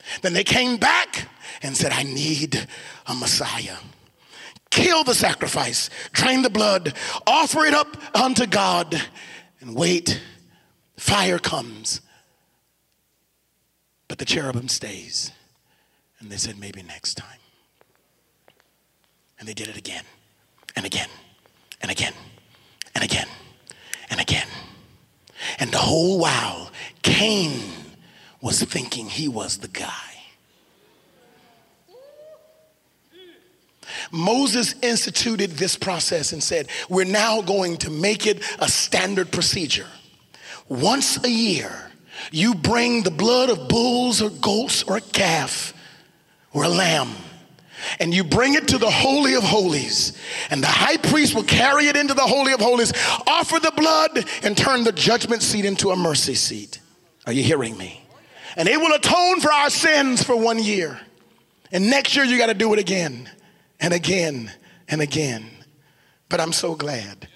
Then they came back and said, I need a Messiah. Kill the sacrifice, drain the blood, offer it up unto God, and wait. Fire comes. But the cherubim stays. And they said, maybe next time. And they did it again, and again, and again, and again, and again. And the whole while, Cain was thinking he was the guy. Moses instituted this process and said, we're now going to make it a standard procedure. Once a year, you bring the blood of bulls or goats or a calf or a lamb, and you bring it to the Holy of Holies, and the high priest will carry it into the Holy of Holies, offer the blood, and turn the judgment seat into a mercy seat. Are you hearing me? And it will atone for our sins for one year. And next year you got to do it again and again and again. But I'm so glad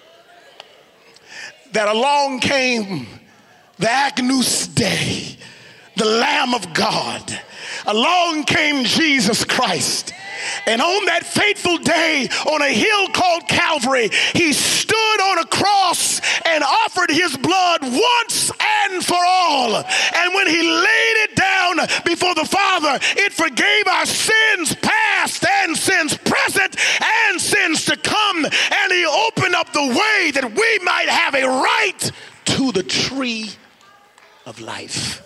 that along came the Agnus Dei, the Lamb of God. Along came Jesus Christ. And on that fateful day, on a hill called Calvary, he stood on a cross and offered his blood once and for all. And when he laid it down before the Father, it forgave our sins past and sins present and sins to come. And he opened up the way that we might have a right to the tree of life.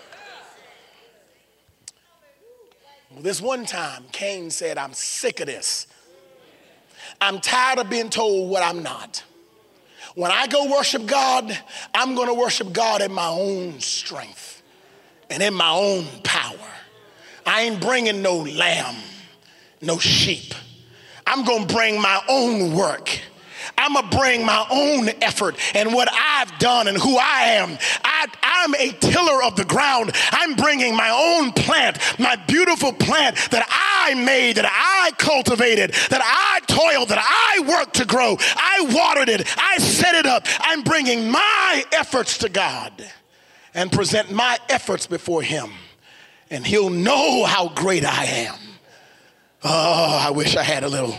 Well, this one time, Cain said, I'm sick of this. I'm tired of being told what I'm not. When I go worship God, I'm going to worship God in my own strength and in my own power. I ain't bringing no lamb, no sheep. I'm going to bring my own work. I'm going to bring my own effort and what I've done and who I am. I, I'm a tiller of the ground. I'm bringing my own plant, my beautiful plant that I made, that I cultivated, that I toiled, that I worked to grow. I watered it. I set it up. I'm bringing my efforts to God and present my efforts before him. And he'll know how great I am. Oh, I wish I had a little.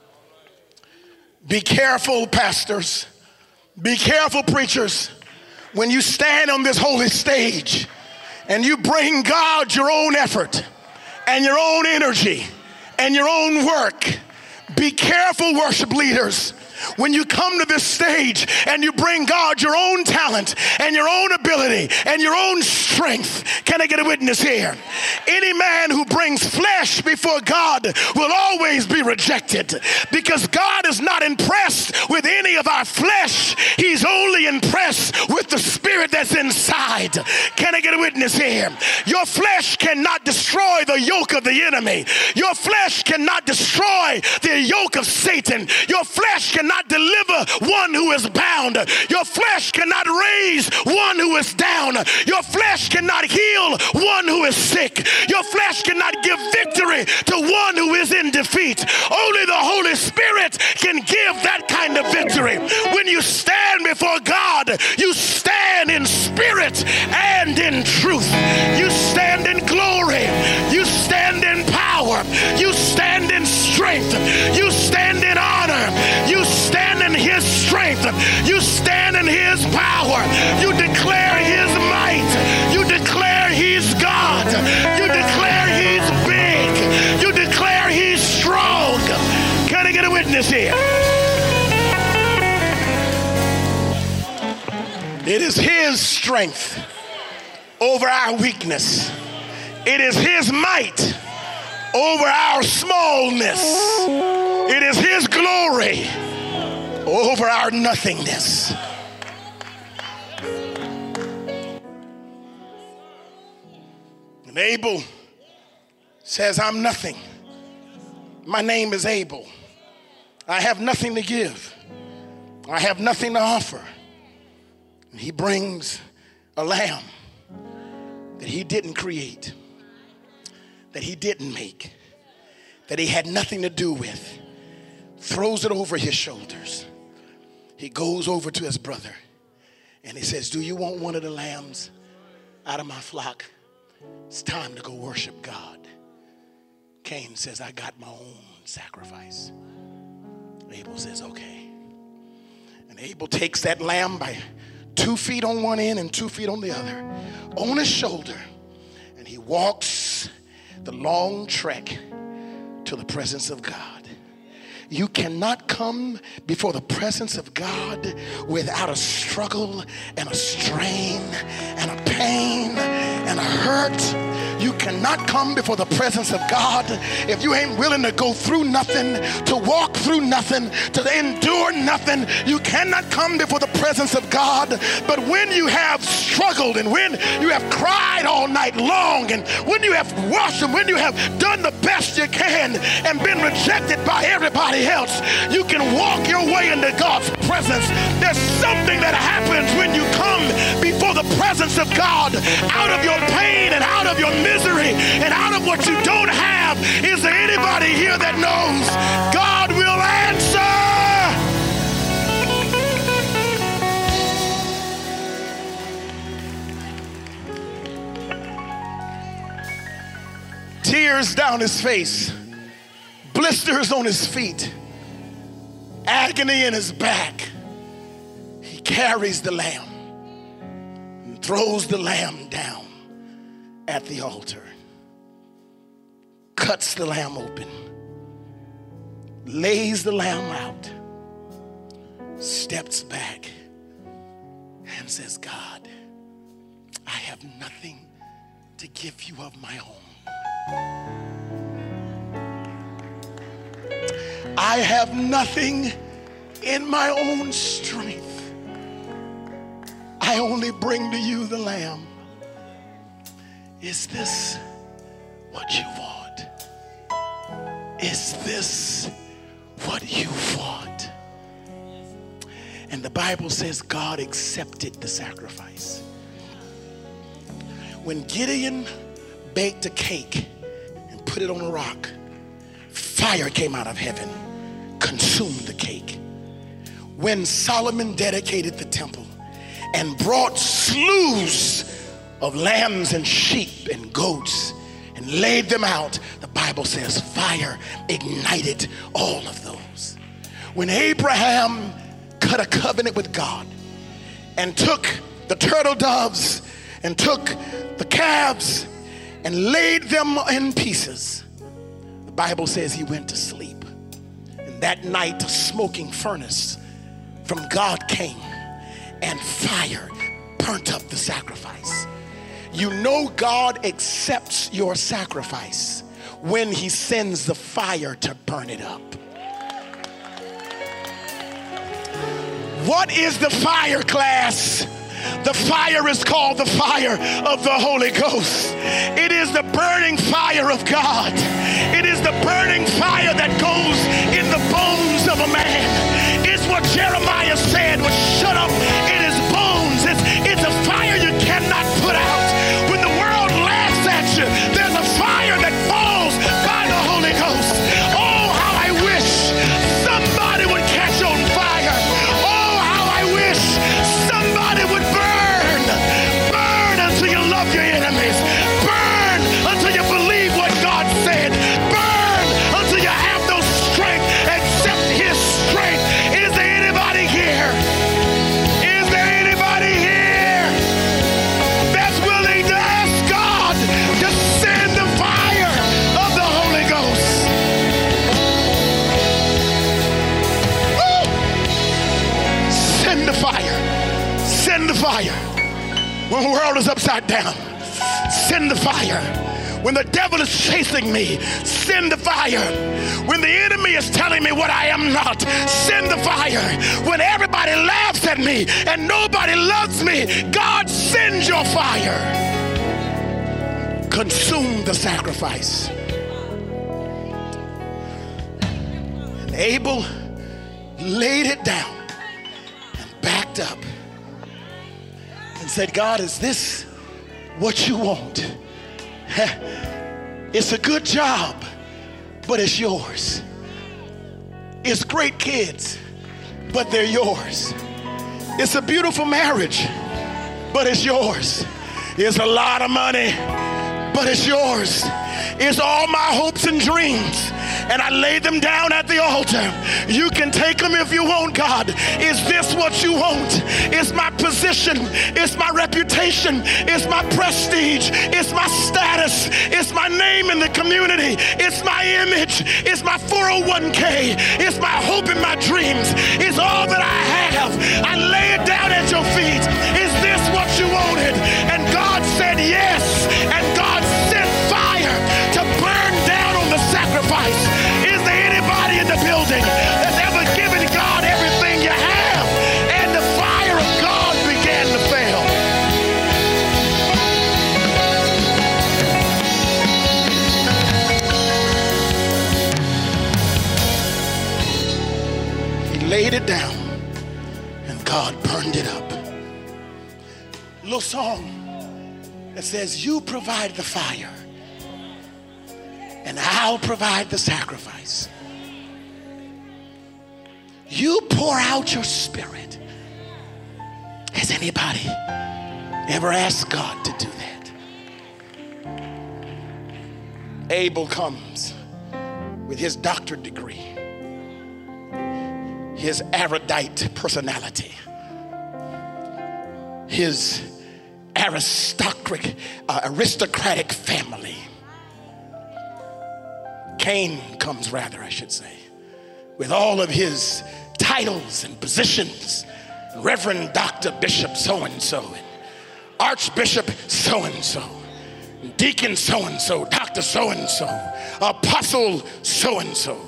Be careful, pastors. Be careful, preachers. When you stand on this holy stage and you bring God your own effort and your own energy and your own work, be careful, worship leaders. When you come to this stage and you bring God your own talent and your own ability and your own strength, can I get a witness here? Any man who brings flesh before God will always be rejected, because God is not impressed with any of our flesh. He's only impressed with the spirit that's inside. Can I get a witness here? Your flesh cannot destroy the yoke of the enemy. Your flesh cannot destroy the yoke of Satan. Your flesh cannot Cannot deliver one who is bound. Your flesh cannot raise one who is down. Your flesh cannot heal one who is sick. Your flesh cannot give victory to one who is in defeat. Only the Holy Spirit can give that kind of victory. When you stand before God, you stand in spirit and in truth. You stand in glory. You stand in power. You stand in strength. You stand in honor. You stand in his strength. You stand in his power. You declare his might. You declare he's God. You declare he's big. You declare he's strong. Can I get a witness here? It is his strength over our weakness. It is his might over our smallness. It is his glory over our nothingness. And Abel says, I'm nothing. My name is Abel. I have nothing to give. I have nothing to offer. And he brings a lamb that he didn't create, that he didn't make, that he had nothing to do with, throws it over his shoulders. He goes over to his brother and he says, do you want one of the lambs out of my flock? It's time to go worship God. Cain says, I got my own sacrifice. Abel says, okay. And Abel takes that lamb by two feet on one end and two feet on the other, on his shoulder, and he walks the long trek to the presence of God. You cannot come before the presence of God without a struggle and a strain and a pain and a hurt. You cannot come before the presence of God if you ain't willing to go through nothing, to walk through nothing, to endure nothing. You cannot come before the presence of God. But when you have struggled and when you have cried all night long and when you have washed and when you have done the best you can and been rejected by everybody else, you can walk your way into God's presence. There's something that happens when you come before the presence of God out of your pain and out of your misery and out of what you don't have. Is there anybody here that knows God will answer? Tears down his face, blisters on his feet, agony in his back. He carries the lamb and throws the lamb down at the altar, cuts the lamb open, lays the lamb out, steps back and says, God, I have nothing to give you of my own. I have nothing in my own strength. I only bring to you the lamb. Is this what you want? Is this what you want? And the Bible says God accepted the sacrifice. When Gideon baked a cake and put it on a rock, fire came out of heaven, consumed the cake. When Solomon dedicated the temple and brought slews of lambs and sheep and goats and laid them out, the Bible says fire ignited all of those. When Abraham cut a covenant with God and took the turtle doves and took the calves and laid them in pieces, the Bible says he went to sleep. And that night a smoking furnace from God came and fire burnt up the sacrifice. You know God accepts your sacrifice when he sends the fire to burn it up. What is the fire, class? The fire is called the fire of the Holy Ghost. It is the burning fire of God. It is the burning fire that goes in the bones of a man. It's what Jeremiah said was shut up in his bones. It's, it's a fire you cannot put out. When the world laughs at you, there's a fire that falls by the Holy Ghost. Oh, how I wish somebody would catch on fire. Oh, how I wish somebody would burn. Burn until you love your enemies. Burn until you believe what God said. Burn until you have no strength except his strength. Is there anybody here? Is there anybody here that's willing to ask God to send the fire of the Holy Ghost? Woo! Send the fire. Send the fire. When the world is upside down, send the fire. When the devil is chasing me, send the fire. When the enemy is telling me what I am not, send the fire. When everybody laughs at me and nobody loves me, God, send your fire. Consume the sacrifice. And Abel laid it down and backed up and said, God, is this what you want? It's a good job, but it's yours. It's great kids, but they're yours. It's a beautiful marriage, but it's yours. It's a lot of money, but it's yours. It's all my hopes and dreams, and I lay them down at the altar. You can take them if you want, God. Is this what you want? It's my position. It's my reputation. It's my prestige. It's my status. It's my name in the community. It's my image. It's my four oh one k. It's my hope and my dreams. It's all that I have. I lay it down at your feet. Is this what you wanted? And God said yes. And God sent fire to burn down on the sacrifice. Is there anybody in the building that's ever given God everything you have? And the fire of God began to fail. He laid it down and God burned it up. Little song that says, you provide the fire and I'll provide the sacrifice. You pour out your spirit. Has anybody ever asked God to do that? Abel comes with his doctorate degree, his erudite personality, his aristocratic, uh, aristocratic family. Cain comes, rather, I should say, with all of his titles and positions. Reverend Doctor Bishop so-and-so, and Archbishop so-and-so, Deacon so-and-so, Doctor so-and-so, Apostle so-and-so.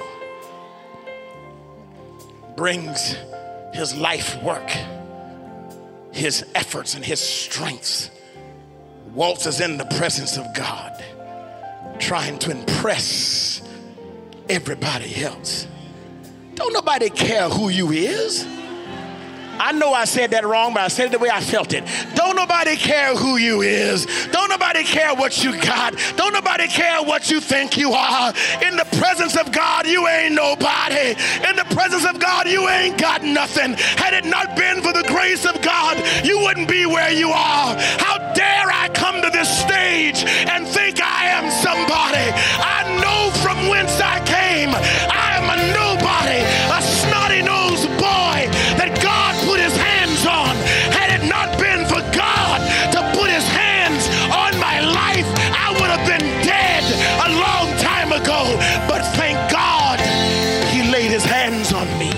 Brings his life work, his efforts and his strengths, waltzes in the presence of God, trying to impress everybody else. Don't nobody care who you is. I know I said that wrong, but I said it the way I felt it. Don't nobody care who you is. Don't nobody care what you got. Don't nobody care what you think you are. In the presence of God, you ain't nobody. In the presence of God, you ain't got nothing. Had it not been for the grace of God, you wouldn't be where you are. How dare I come to this stage and think I am somebody? I know from whence I came. I am a nobody, a snotty-nosed boy that God put his hands on. Had it not been for God to put his hands on my life, I would have been dead a long time ago. But thank God he laid his hands on me.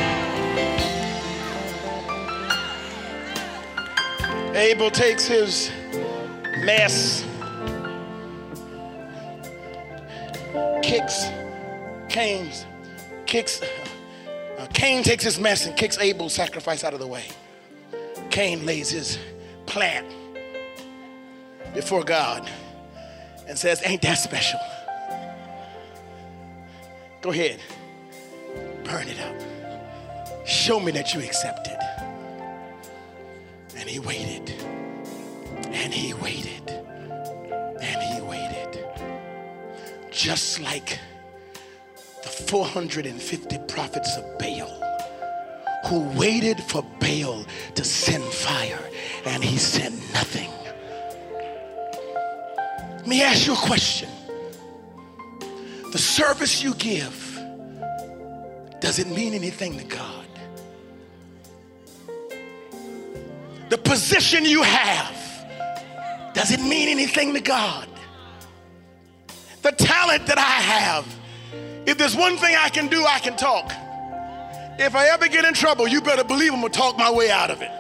Abel takes his mess, kicks Cain's, kicks Uh, Cain takes his mess and kicks Abel's sacrifice out of the way. Cain lays his plant before God and says, ain't that special? Go ahead, burn it up. Show me that you accept it. And he waited, and he waited, and he waited. Just like the four hundred fifty prophets of Baal who waited for Baal to send fire, and he sent nothing. Let me ask you a question. The service you give, does it mean anything to God? The position you have, does it mean anything to God? The talent that I have, if there's one thing I can do, I can talk. If I ever get in trouble, you better believe I'm gonna talk my way out of it.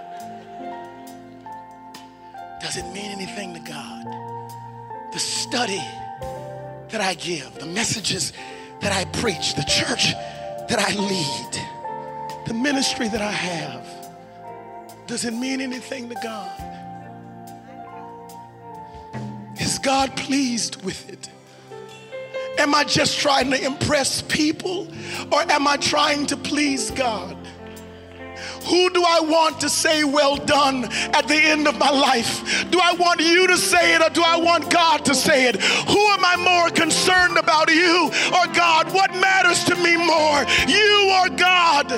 Does it mean anything to God? The study that I give, the messages that I preach, the church that I lead, the ministry that I have, does it mean anything to God? Is God pleased with it? Am I just trying to impress people, or am I trying to please God? Who do I want to say well done at the end of my life? Do I want you to say it, or do I want God to say it? Who am I more concerned about, you or God? What matters to me more, you or God?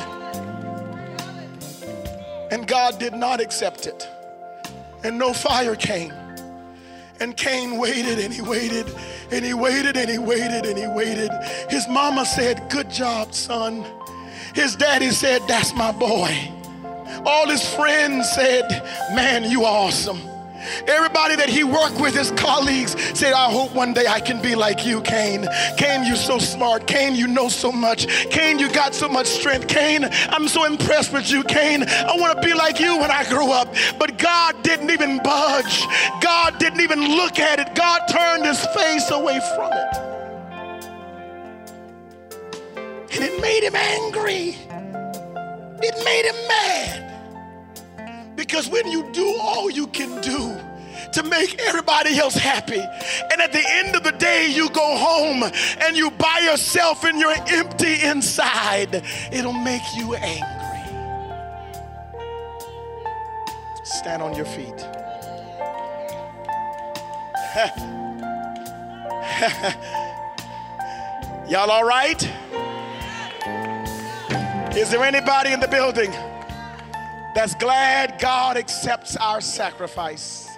And God did not accept it, and no fire came. And Cain waited and he waited and he waited and he waited and he waited. His mama said, good job, son. His daddy said, that's my boy. All his friends said, man, you are awesome. Everybody that he worked with, his colleagues, said, I hope one day I can be like you, Cain. Cain, you're so smart. Cain, you know so much. Cain, you got so much strength. Cain, I'm so impressed with you, Cain. I want to be like you when I grow up. But God didn't even budge. God didn't even look at it. God turned his face away from it. And it made him angry. It made him mad. Because when you do all you can do to make everybody else happy, and at the end of the day you go home and you by yourself and you're empty inside, it'll make you angry. Stand on your feet. Y'all all right? Is there anybody in the building that's glad God accepts our sacrifice?